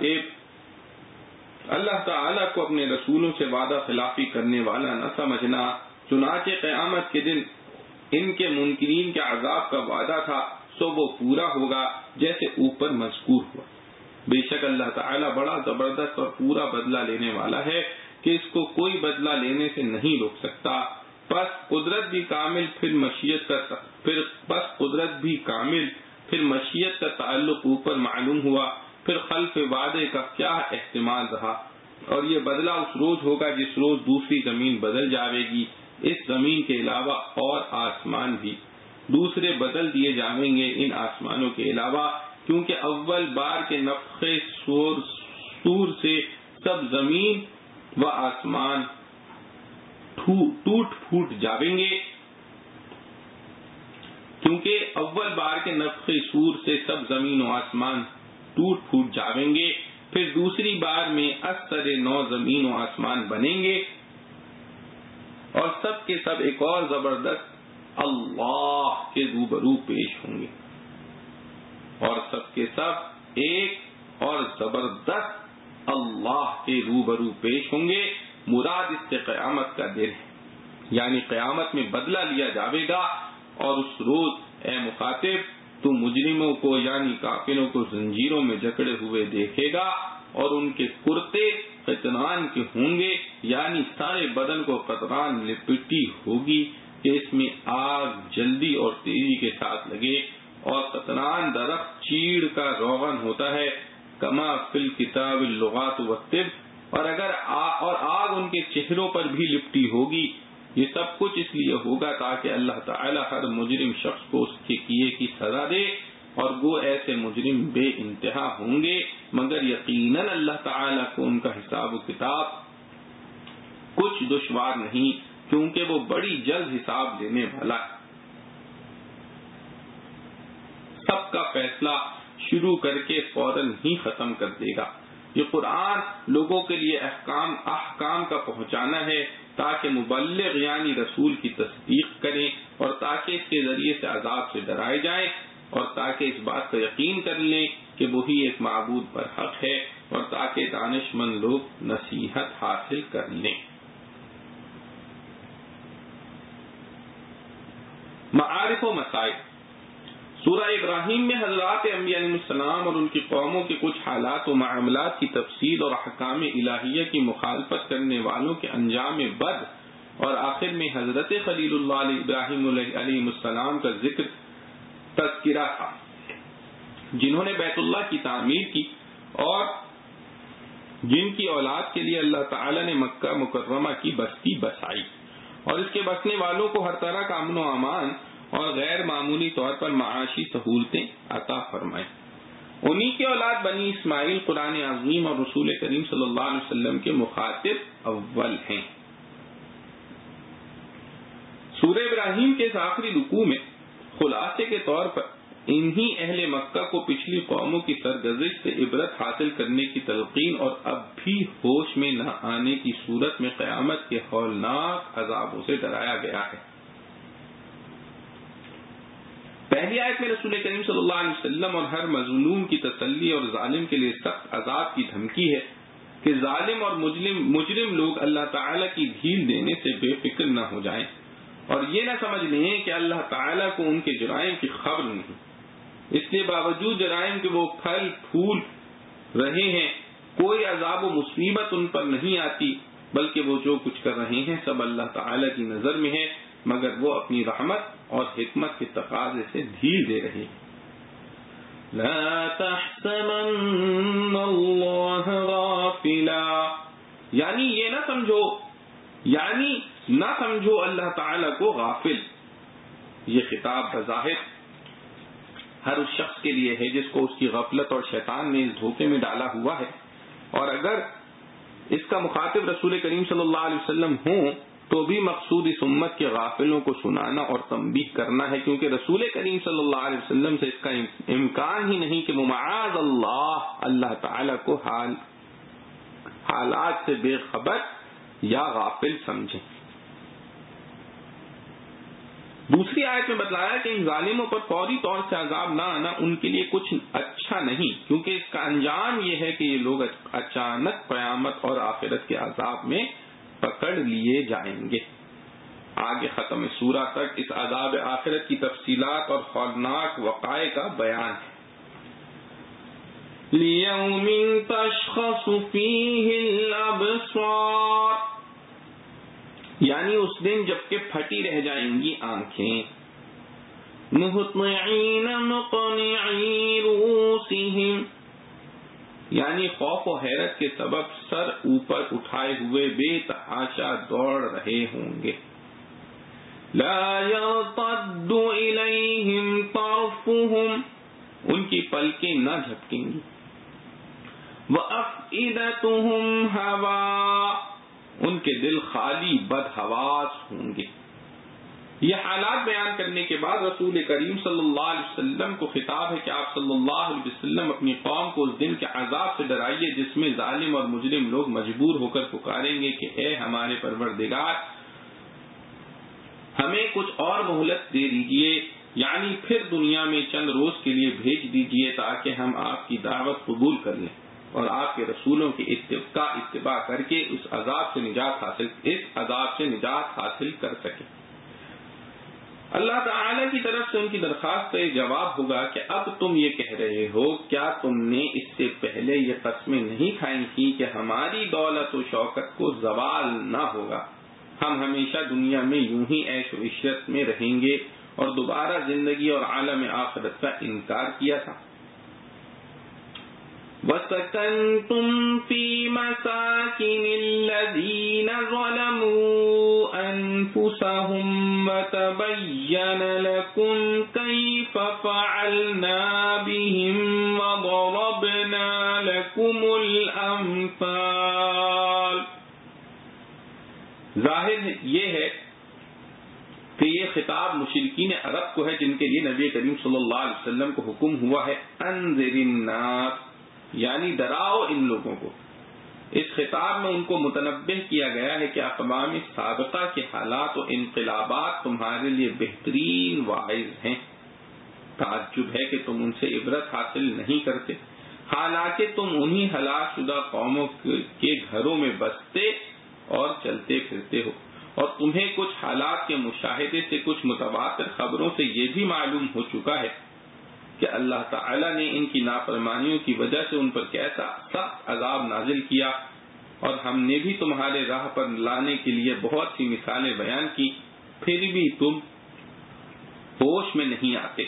مخاطب، اللہ تعالیٰ کو اپنے رسولوں سے وعدہ خلافی کرنے والا نہ سمجھنا، چنانچہ قیامت کے دن ان کے منکرین کے عذاب کا وعدہ تھا سو وہ پورا ہوگا جیسے اوپر مذکور ہوا۔ بے شک اللہ تعالیٰ بڑا زبردست اور پورا بدلہ لینے والا ہے کہ اس کو کوئی بدلہ لینے سے نہیں روک سکتا۔ پس قدرت بھی کامل پھر مشیت کا پھر پس قدرت بھی کامل پھر مشیت کا تعلق اوپر معلوم ہوا، پھر خلف وعدے کا کیا احتمال رہا، اور یہ بدلہ اس روز ہوگا جس روز دوسری زمین بدل جاوے گی، اس زمین کے علاوہ اور آسمان بھی دوسرے بدل دیے جائیں گے ان آسمانوں کے علاوہ، کیونکہ اول بار کے نفخ سور سور سے سب زمین و آسمان ٹوٹ پھوٹ جاویں گے کیونکہ اول بار کے نفخ سور سے سب زمین و آسمان ٹوٹ پھوٹ جاویں گے، پھر دوسری بار میں اثر نو زمین و آسمان بنیں گے، اور سب کے سب ایک اور زبردست اللہ کے روبرو پیش ہوں گے، اور سب کے سب ایک اور زبردست اللہ کے روبرو پیش ہوں گے۔ مراد اس سے قیامت کا دن ہے، یعنی قیامت میں بدلہ لیا جاوے گا، اور اس روز اے مخاطب تو مجرموں کو یعنی کافروں کو زنجیروں میں جکڑے ہوئے دیکھے گا، اور ان کے کرتے قطران کے ہوں گے، یعنی سارے بدن کو قطران لپٹی ہوگی کہ اس میں آگ جلدی اور تیزی کے ساتھ لگے، اور قطران درخت چیڑ کا روغن ہوتا ہے، کما فی الکتاب اللغات والطب، اور اگر آ اور آگ ان کے چہروں پر بھی لپٹی ہوگی۔ یہ سب کچھ اس لیے ہوگا تاکہ اللہ تعالی ہر مجرم شخص کو اس کے کیے کی سزا دے، اور وہ ایسے مجرم بے انتہا ہوں گے، مگر یقیناً اللہ تعالی کو ان کا حساب و کتاب کچھ دشوار نہیں، کیونکہ وہ بڑی جلد حساب لینے والا ہے۔ سب کا فیصلہ شروع کر کے فوراً ہی ختم کر دے گا۔ یہ قرآن لوگوں کے لیے احکام احکام کا پہنچانا ہے تاکہ مبلغ یعنی رسول کی تصدیق کریں، اور تاکہ اس کے ذریعے سے عذاب سے ڈرائے جائیں، اور تاکہ اس بات کا یقین کر لیں کہ وہی ایک معبود پر حق ہے، اور تاکہ دانش مند لوگ نصیحت حاصل کر لیں۔ معارف و مسائل۔ سورہ ابراہیم میں حضرات انبیاء علیہ السلام اور ان کی قوموں کے کچھ حالات و معاملات کی تفصیل اور احکام الہیہ کی مخالفت کرنے والوں کے انجام بد، اور آخر میں حضرت خلیل اللہ علیہ ابراہیم علیہ السلام کا ذکر تذکرہ تھا، جنہوں نے بیت اللہ کی تعمیر کی اور جن کی اولاد کے لیے اللہ تعالی نے مکہ مکرمہ کی بستی بسائی، اور اس کے بسنے والوں کو ہر طرح کا امن و امان اور غیر معمولی طور پر معاشی سہولتیں عطا فرمائیں۔ انہی کی اولاد بنی اسماعیل قرآن عظیم اور رسول کریم صلی اللہ علیہ وسلم کے مخاطب اول ہیں۔ سورہ ابراہیم کے اس آخری رکوع میں خلاصے کے طور پر انہی اہل مکہ کو پچھلی قوموں کی سرگزشت سے عبرت حاصل کرنے کی تلقین اور اب بھی ہوش میں نہ آنے کی صورت میں قیامت کے ہولناک عذابوں سے ڈرایا گیا ہے۔ پہلی آیت میں رسول کریم صلی اللہ علیہ وسلم اور ہر مظلوم کی تسلی اور ظالم کے لیے سخت عذاب کی دھمکی ہے کہ ظالم اور مجرم مجرم لوگ اللہ تعالی کی ڈھیل دینے سے بے فکر نہ ہو جائیں، اور یہ نہ سمجھ لیں کہ اللہ تعالی کو ان کے جرائم کی خبر نہیں، اس لیے باوجود جرائم کے وہ پھل پھول رہے ہیں، کوئی عذاب و مصیبت ان پر نہیں آتی، بلکہ وہ جو کچھ کر رہے ہیں سب اللہ تعالی کی نظر میں ہے، مگر وہ اپنی رحمت اور حکمت کے تقاضے سے ڈھیل دے رہے ہیں۔ لا تحسبن اللہ غافلا، یعنی یہ نہ سمجھو یعنی نہ سمجھو اللہ تعالی کو غافل۔ یہ خطاب بظاہر ہر اس شخص کے لیے ہے جس کو اس کی غفلت اور شیطان نے اس دھوکے میں ڈالا ہوا ہے، اور اگر اس کا مخاطب رسول کریم صلی اللہ علیہ وسلم ہوں تو بھی مقصود اس امت کے غافلوں کو سنانا اور تنبیہ کرنا ہے، کیونکہ رسول کریم صلی اللہ علیہ وسلم سے اس کا امکان ہی نہیں کہ وہ معاذ اللہ اللہ تعالی کو حال حالات سے بے خبر یا غافل سمجھیں۔ دوسری آیت میں بتلایا کہ ان ظالموں پر فوری طور سے عذاب نہ آنا ان کے لیے کچھ اچھا نہیں، کیونکہ اس کا انجام یہ ہے کہ یہ لوگ اچانک قیامت اور آخرت کے عذاب میں پکڑ لیے جائیں گے۔ آگے ختم سورہ تک اس عذاب آخرت کی تفصیلات اور ہولناک وقائع کا بیان ہے۔ لِيَوْمٍ تَشْخَصُ فِيهِ الْأَبْصَارُ، یعنی اس دن جبکہ پھٹی رہ جائیں گی آنکھیں۔ مُهْطِعِينَ مُقْنِعِي رُؤُوسِهِمْ، یعنی خوف و حیرت کے سبب سر اوپر اٹھائے ہوئے بے تحاشا دوڑ رہے ہوں گے۔ لا يرتد إليهم طرفهم، ان کی پلکیں نہ جھپکیں گی۔ وَأَفْئِدَتُهُمْ هَوَاءٌ، ان کے دل خالی بدحواس ہوں گے۔ یہ حالات بیان کرنے کے بعد رسول کریم صلی اللہ علیہ وسلم کو خطاب ہے کہ آپ صلی اللہ علیہ وسلم اپنی قوم کو اس دن کے عذاب سے ڈرائیے جس میں ظالم اور مجرم لوگ مجبور ہو کر پکاریں گے کہ اے ہمارے پروردگار، ہمیں کچھ اور مہلت دے دیجئے، یعنی پھر دنیا میں چند روز کے لیے بھیج دیجئے تاکہ ہم آپ کی دعوت قبول کر لیں اور آپ کے رسولوں کی اتباع اتباع کر کے اس عذاب سے نجات حاصل اس عذاب سے نجات حاصل کر سکیں۔ اللہ تعالی کی طرف سے ان کی درخواست کا یہ جواب ہوگا کہ اب تم یہ کہہ رہے ہو، کیا تم نے اس سے پہلے یہ قسمیں نہیں کھائی تھی کہ ہماری دولت و شوکت کو زوال نہ ہوگا، ہم ہمیشہ دنیا میں یوں ہی عیش و عشرت میں رہیں گے اور دوبارہ زندگی اور عالم آخرت کا انکار کیا تھا۔ وَسَكَنْتُمْ فِي مَسَاكِنِ الَّذِينَ ظَلَمُوا أَنفُسَهُمْ وَتَبَيَّنَ لَكُمْ كَيْفَ فَعَلْنَا بِهِمْ وَضَرَبْنَا لَكُمُ الْأَمْثَالَ۔ ظاہر یہ ہے کہ یہ خطاب مشرکین عرب کو ہے جن کے لیے نبی کریم صلی اللہ علیہ وسلم کو حکم ہوا ہے انذر الناس، یعنی ڈراؤ ان لوگوں کو۔ اس خطاب میں ان کو متنبہ کیا گیا ہے کہ اقوام سابقہ کے حالات و انقلابات تمہارے لیے بہترین واعظ ہیں۔ تعجب ہے کہ تم ان سے عبرت حاصل نہیں کرتے، حالانکہ تم انہی ہلاک شدہ قوموں کے گھروں میں بستے اور چلتے پھرتے ہو، اور تمہیں کچھ حالات کے مشاہدے سے کچھ متواتر خبروں سے یہ بھی معلوم ہو چکا ہے کہ اللہ تعالی نے ان کی نافرمانیوں کی وجہ سے ان پر کیسا سخت عذاب نازل کیا، اور ہم نے بھی تمہارے راہ پر لانے کے لیے بہت سی مثالیں بیان کی، پھر بھی تم ہوش میں نہیں آتے۔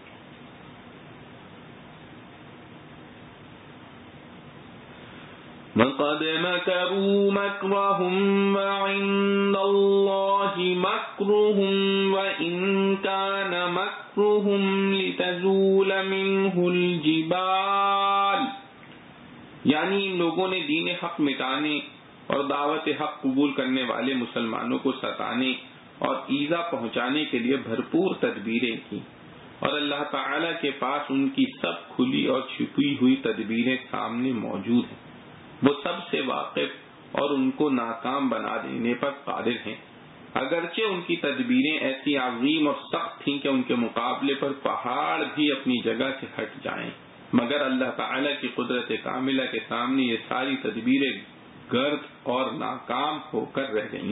وَقَدْ مَكَرُوا مَكْرَهُمْ وَعِندَ اللَّهِ مَكْرُهُمْ وَإِنْ كَانَ مَكْرُهُمْ لِتَزُولَ مِنْهُ الْجِبَالُ، یعنی ان لوگوں نے دین حق مٹانے اور دعوت حق قبول کرنے والے مسلمانوں کو ستانے اور ایذا پہنچانے کے لیے بھرپور تدبیریں کی، اور اللہ تعالی کے پاس ان کی سب کھلی اور چھپی ہوئی تدبیریں سامنے موجود ہیں، وہ سب سے واقف اور ان کو ناکام بنا دینے پر قادر ہیں۔ اگرچہ ان کی تدبیریں ایسی عظیم اور سخت تھیں کہ ان کے مقابلے پر پہاڑ بھی اپنی جگہ سے ہٹ جائیں، مگر اللہ تعالی کی قدرت کاملہ کے سامنے یہ ساری تدبیریں گرد اور ناکام ہو کر رہ گئیں۔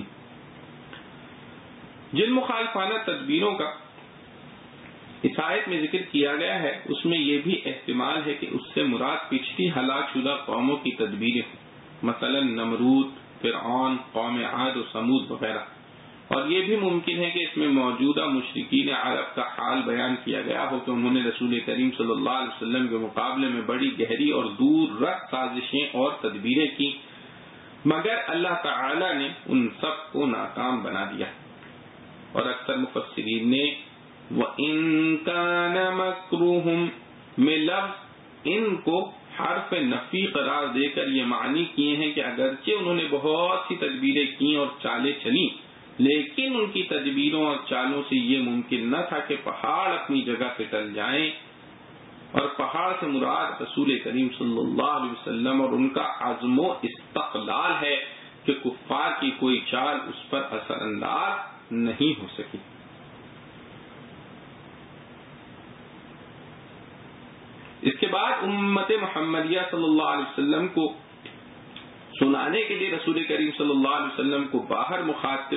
جن مخالفانہ تدبیروں کا اس آیت میں ذکر کیا گیا ہے اس میں یہ بھی احتمال ہے کہ اس سے مراد پچھلی ہلاک شدہ قوموں کی تدبیریں ہوں، مثلا نمرود، فرعون، قوم عاد و سمود وغیرہ، اور یہ بھی ممکن ہے کہ اس میں موجودہ مشرکین عرب کا حال بیان کیا گیا ہو کہ انہوں نے رسول کریم صلی اللہ علیہ وسلم کے مقابلے میں بڑی گہری اور دور رخ سازشیں اور تدبیریں کی، مگر اللہ تعالی نے ان سب کو ناکام بنا دیا۔ اور اکثر مفسرین نے وَإِن كَانَ مَكْرُهُمْ میں لفظ ان کو حرف نفی قرار دے کر یہ معنی کیے ہیں کہ اگرچہ انہوں نے بہت سی تدبیریں کی اور چالیں چلیں، لیکن ان کی تدبیروں اور چالوں سے یہ ممکن نہ تھا کہ پہاڑ اپنی جگہ پہ ٹل جائیں، اور پہاڑ سے مراد رسول کریم صلی اللہ علیہ وسلم اور ان کا عزم و استقلال ہے کہ کفار کی کوئی چال اس پر اثر انداز نہیں ہو سکی۔ اس کے بعد امت محمدیہ صلی اللہ علیہ وسلم کو سنانے کے لیے رسول کریم صلی اللہ علیہ وسلم کو باہر مخاطب،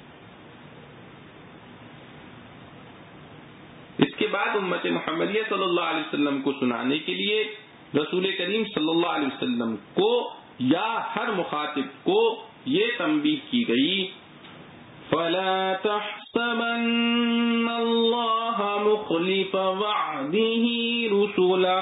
اس کے بعد امت محمدیہ صلی اللہ علیہ وسلم کو سنانے کے لیے رسول کریم صلی اللہ علیہ وسلم کو یا ہر مخاطب کو یہ تنبیہ کی گئی فَلَا تَحْسَبَنَّ اللَّهَ مُخْلِفَ وَعْدِهِ رُسُلَهُ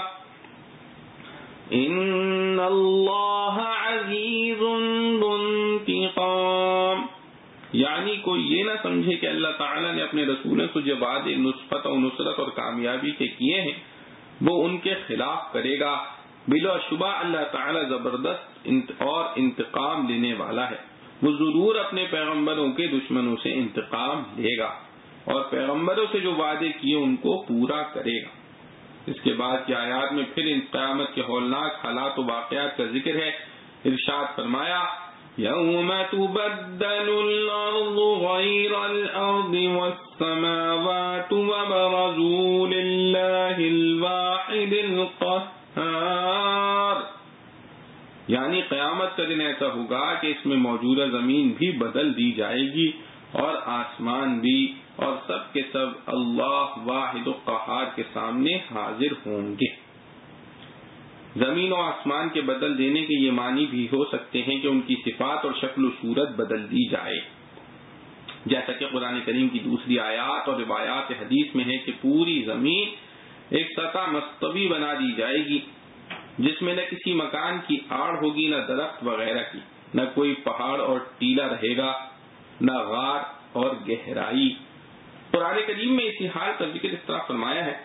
إِنَّ اللَّهَ عَزِيزٌ ذُو انتقام، یعنی کوئی یہ نہ سمجھے کہ اللہ تعالیٰ نے اپنے رسولوں کو جو وعدے نصرت اور نصرت اور کامیابی کے کیے ہیں وہ ان کے خلاف کرے گا، بلا شبہ اللہ تعالیٰ زبردست اور انتقام لینے والا ہے، وہ ضرور اپنے پیغمبروں کے دشمنوں سے انتقام لے گا اور پیغمبروں سے جو وعدے کیے ان کو پورا کرے گا۔ اس کے بعد کی آیات میں پھر ان قیامت کے ہولناک حالات و واقعات کا ذکر ہے۔ ارشاد فرمایا يوم تبدل الأرض غير الأرض والسماوات وبرزوا لله الواحد القهار، یعنی قیامت کا دن ایسا ہوگا کہ اس میں موجودہ زمین بھی بدل دی جائے گی اور آسمان بھی، اور سب کے سب اللہ واحد القہار کے سامنے حاضر ہوں گے۔ زمین و آسمان کے بدل دینے کے یہ معنی بھی ہو سکتے ہیں کہ ان کی صفات اور شکل و صورت بدل دی جائے، جیسا کہ قرآن کریم کی دوسری آیات اور روایات حدیث میں ہے کہ پوری زمین ایک سطح مستوی بنا دی جائے گی جس میں نہ کسی مکان کی آڑ ہوگی، نہ درخت وغیرہ کی، نہ کوئی پہاڑ اور ٹیلا رہے گا، نہ غار اور گہرائی۔ قرآن کریم میں اسی حال کا ذکر اس طرح فرمایا ہے،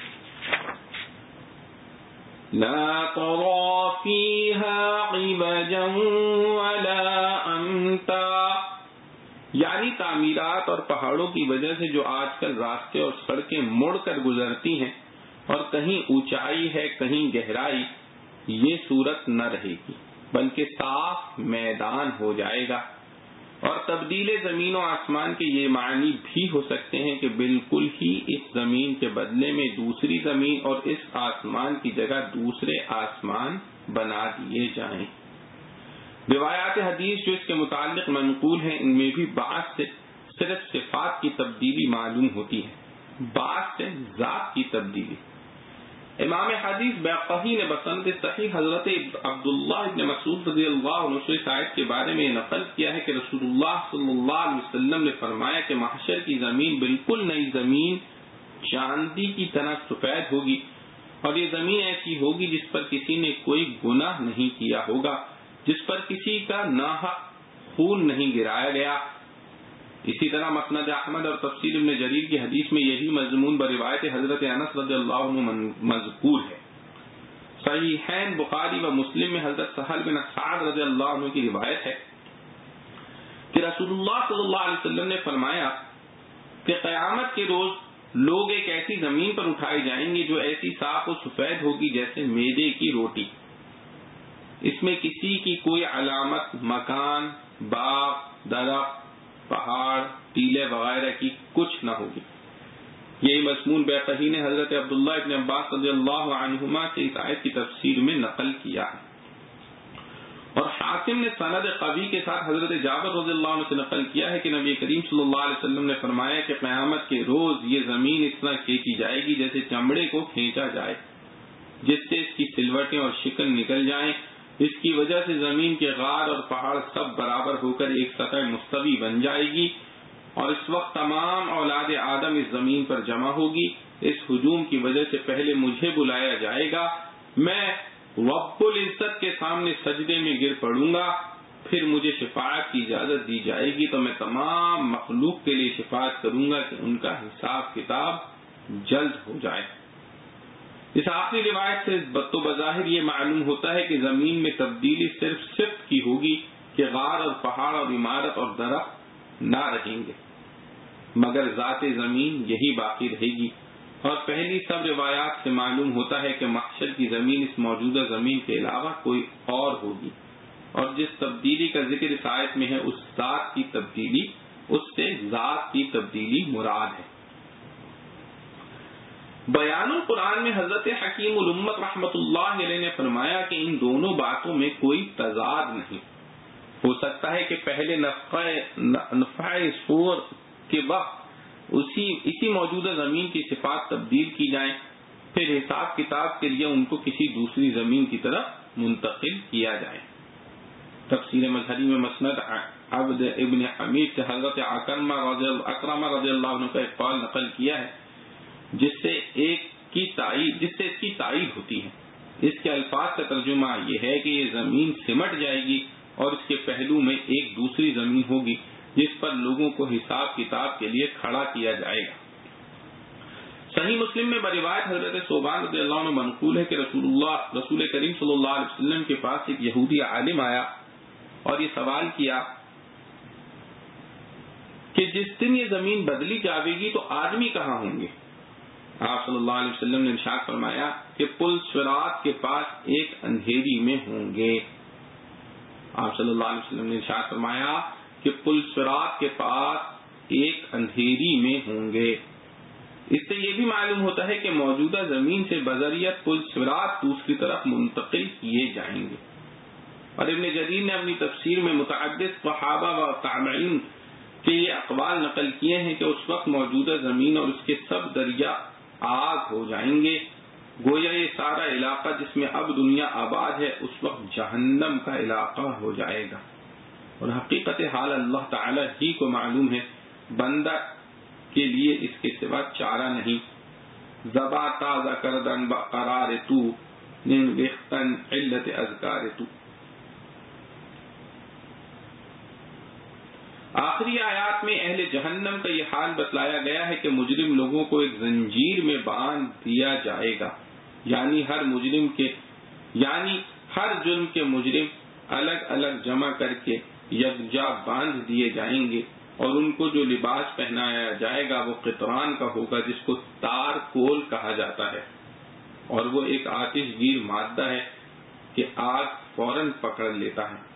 لا ترى فيها عوجا ولا امتا، یعنی تعمیرات اور پہاڑوں کی وجہ سے جو آج کل راستے اور سڑکیں مڑ کر گزرتی ہیں اور کہیں اونچائی ہے کہیں گہرائی، یہ صورت نہ رہے گی بلکہ صاف میدان ہو جائے گا۔ اور تبدیل زمین و آسمان کے یہ معنی بھی ہو سکتے ہیں کہ بالکل ہی اس زمین کے بدلے میں دوسری زمین اور اس آسمان کی جگہ دوسرے آسمان بنا دیے جائیں۔ روایات حدیث جو اس کے متعلق منقول ہیں ان میں بھی بعض سے صرف صفات کی تبدیلی معلوم ہوتی ہے، بعض سے ذات کی تبدیلی۔ امام حدیث بیقی نے بسند صحیح حضرت عبداللہ ابن مسعود رضی اللہ عنہ سے اس آیت کے بارے میں نقل کیا ہے کہ رسول اللہ صلی اللہ علیہ وسلم نے فرمایا کہ محشر کی زمین بالکل نئی زمین چاندی کی طرح سفید ہوگی، اور یہ زمین ایسی ہوگی جس پر کسی نے کوئی گناہ نہیں کیا ہوگا، جس پر کسی کا ناحق خون نہیں گرایا گیا۔ اسی طرح مسند احمد اور تفسیر ابن جریر کی حدیث میں یہی مضمون بروایت حضرت انس رضی اللہ عنہ مذکور ہے۔ صحیحین بخاری و مسلم میں حضرت سہل بن سعد رضی اللہ عنہ کی روایت ہے کہ رسول اللہ صلی اللہ علیہ وسلم نے فرمایا کہ قیامت کے روز لوگ ایک ایسی زمین پر اٹھائے جائیں گے جو ایسی صاف و سفید ہوگی جیسے میدے کی روٹی، اس میں کسی کی کوئی علامت، مکان، باغ، درخت، پہاڑ، ٹیلے وغیرہ کی کچھ نہ ہوگی۔ یہی مضمون بیقی نے حضرت عبداللہ ابن عباس رضی اللہ عنہما سے اس آیت کی تفسیر میں نقل کیا ہے، اور حاکم نے سند قوی کے ساتھ حضرت جابر رضی اللہ عنہ سے نقل کیا ہے کہ نبی کریم صلی اللہ علیہ وسلم نے فرمایا کہ قیامت کے روز یہ زمین اس طرح کھینچی جائے گی جیسے چمڑے کو کھینچا جائے، جس سے اس کی سلوٹیں اور شکل نکل جائیں۔ اس کی وجہ سے زمین کے غار اور پہاڑ سب برابر ہو کر ایک سطح مستوی بن جائے گی، اور اس وقت تمام اولاد آدم اس زمین پر جمع ہوگی۔ اس ہجوم کی وجہ سے پہلے مجھے بلایا جائے گا، میں رب العزت کے سامنے سجدے میں گر پڑوں گا، پھر مجھے شفاعت کی اجازت دی جائے گی تو میں تمام مخلوق کے لیے شفاعت کروں گا کہ ان کا حساب کتاب جلد ہو جائے۔ اس آخری روایت سے تو بظاہر یہ معلوم ہوتا ہے کہ زمین میں تبدیلی صرف صفت کی ہوگی کہ غار اور پہاڑ اور عمارت اور درخت نہ رہیں گے، مگر ذات زمین یہی باقی رہے گی۔ اور پہلی سب روایات سے معلوم ہوتا ہے کہ محشر کی زمین اس موجودہ زمین کے علاوہ کوئی اور ہوگی، اور جس تبدیلی کا ذکر اس آیت میں ہے اس ذات کی تبدیلی، اس سے ذات کی تبدیلی مراد ہے۔ بیان القرآن میں حضرت حکیم الامت رحمت اللہ علیہ نے فرمایا کہ ان دونوں باتوں میں کوئی تضاد نہیں۔ ہو سکتا ہے کہ پہلے نفخہ صور کے وقت اسی اسی موجودہ زمین کی صفات تبدیل کی جائیں، پھر حساب کتاب کے لیے ان کو کسی دوسری زمین کی طرف منتقل کیا جائے۔ تفسیر مظہری میں مسند عبد ابن حمید سے حضرت اکرمہ رضی اللہ عنہ کا ایک قول نقل کیا ہے جس سے ایک کی تائید جس سے اس کی تائید ہوتی ہے۔ اس کے الفاظ کا ترجمہ یہ ہے کہ یہ زمین سمٹ جائے گی اور اس کے پہلو میں ایک دوسری زمین ہوگی جس پر لوگوں کو حساب کتاب کے لیے کھڑا کیا جائے گا۔ صحیح مسلم میں بروایت حضرت ثوبان رضی اللہ عنہ منقول ہے کہ رسول اللہ رسول کریم صلی اللہ علیہ وسلم کے پاس ایک یہودی عالم آیا اور یہ سوال کیا کہ جس دن یہ زمین بدلی جاوے گی تو آدمی کہاں ہوں گے؟ آپ صلی اللہ علیہ وسلم نے ارشاد فرمایا کہ پل صراط کے پاس ایک اندھیری میں ہوں گے۔ آپ صلی اللہ علیہ وسلم نے ارشاد فرمایا کہ پل صراط کے پاس ایک اندھیری میں ہوں گے۔ اس سے یہ بھی معلوم ہوتا ہے کہ موجودہ زمین سے بذریعہ پل صراط دوسری طرف منتقل کیے جائیں گے۔ اور ابن جریر نے اپنی تفسیر میں متعدد صحابہ و تابعین کے یہ اقوال نقل کیے ہیں کہ اس وقت موجودہ زمین اور اس کے سب دریا آگ ہو جائیں گے، گویا یہ سارا علاقہ جس میں اب دنیا آباد ہے اس وقت جہنم کا علاقہ ہو جائے گا۔ اور حقیقت حال اللہ تعالی ہی کو معلوم ہے، بندہ کے لیے اس کے سوا چارہ نہیں۔ زبا تازہ کردن بقرار تو نن وختن علت اذکار تو۔ آخری آیات میں اہل جہنم کا یہ حال بتلایا گیا ہے کہ مجرم لوگوں کو ایک زنجیر میں باندھ دیا جائے گا، یعنی ہر مجرم کے یعنی ہر جرم کے مجرم الگ الگ جمع کر کے یکجا باندھ دیے جائیں گے، اور ان کو جو لباس پہنایا جائے گا وہ قطران کا ہوگا، جس کو تار کول کہا جاتا ہے، اور وہ ایک آتش گیر مادہ ہے کہ آگ فوراً پکڑ لیتا ہے۔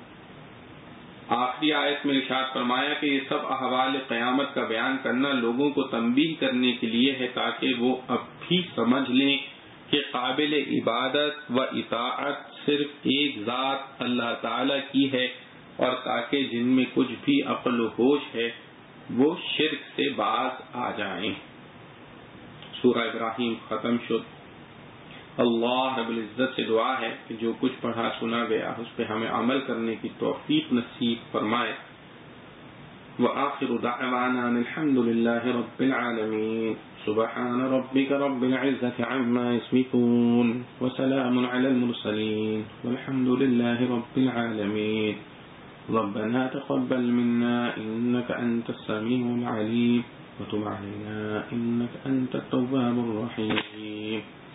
آخری آیت میں ارشاد فرمایا کہ یہ سب احوال قیامت کا بیان کرنا لوگوں کو تنبیہ کرنے کے لیے ہے تاکہ وہ اب بھی سمجھ لیں کہ قابل عبادت و اطاعت صرف ایک ذات اللہ تعالی کی ہے، اور تاکہ جن میں کچھ بھی عقل و ہوش ہے وہ شرک سے باز آ جائیں۔ سورہ ابراہیم ختم شد۔ اللہ رب العزت سے دعا ہے کہ جو کچھ پڑھا سنا گیا اس پہ ہمیں عمل کرنے کی توفیق نصیب فرمائے۔ وآخر دعوانا الحمد للہ رب العالمین۔ سبحان ربک رب العزت عما یصفون وسلام علی المرسلین والحمد للہ رب العالمین۔ ربنا تقبل منا انك انت السميع العليم وتب علينا انك انت التواب الرحيم۔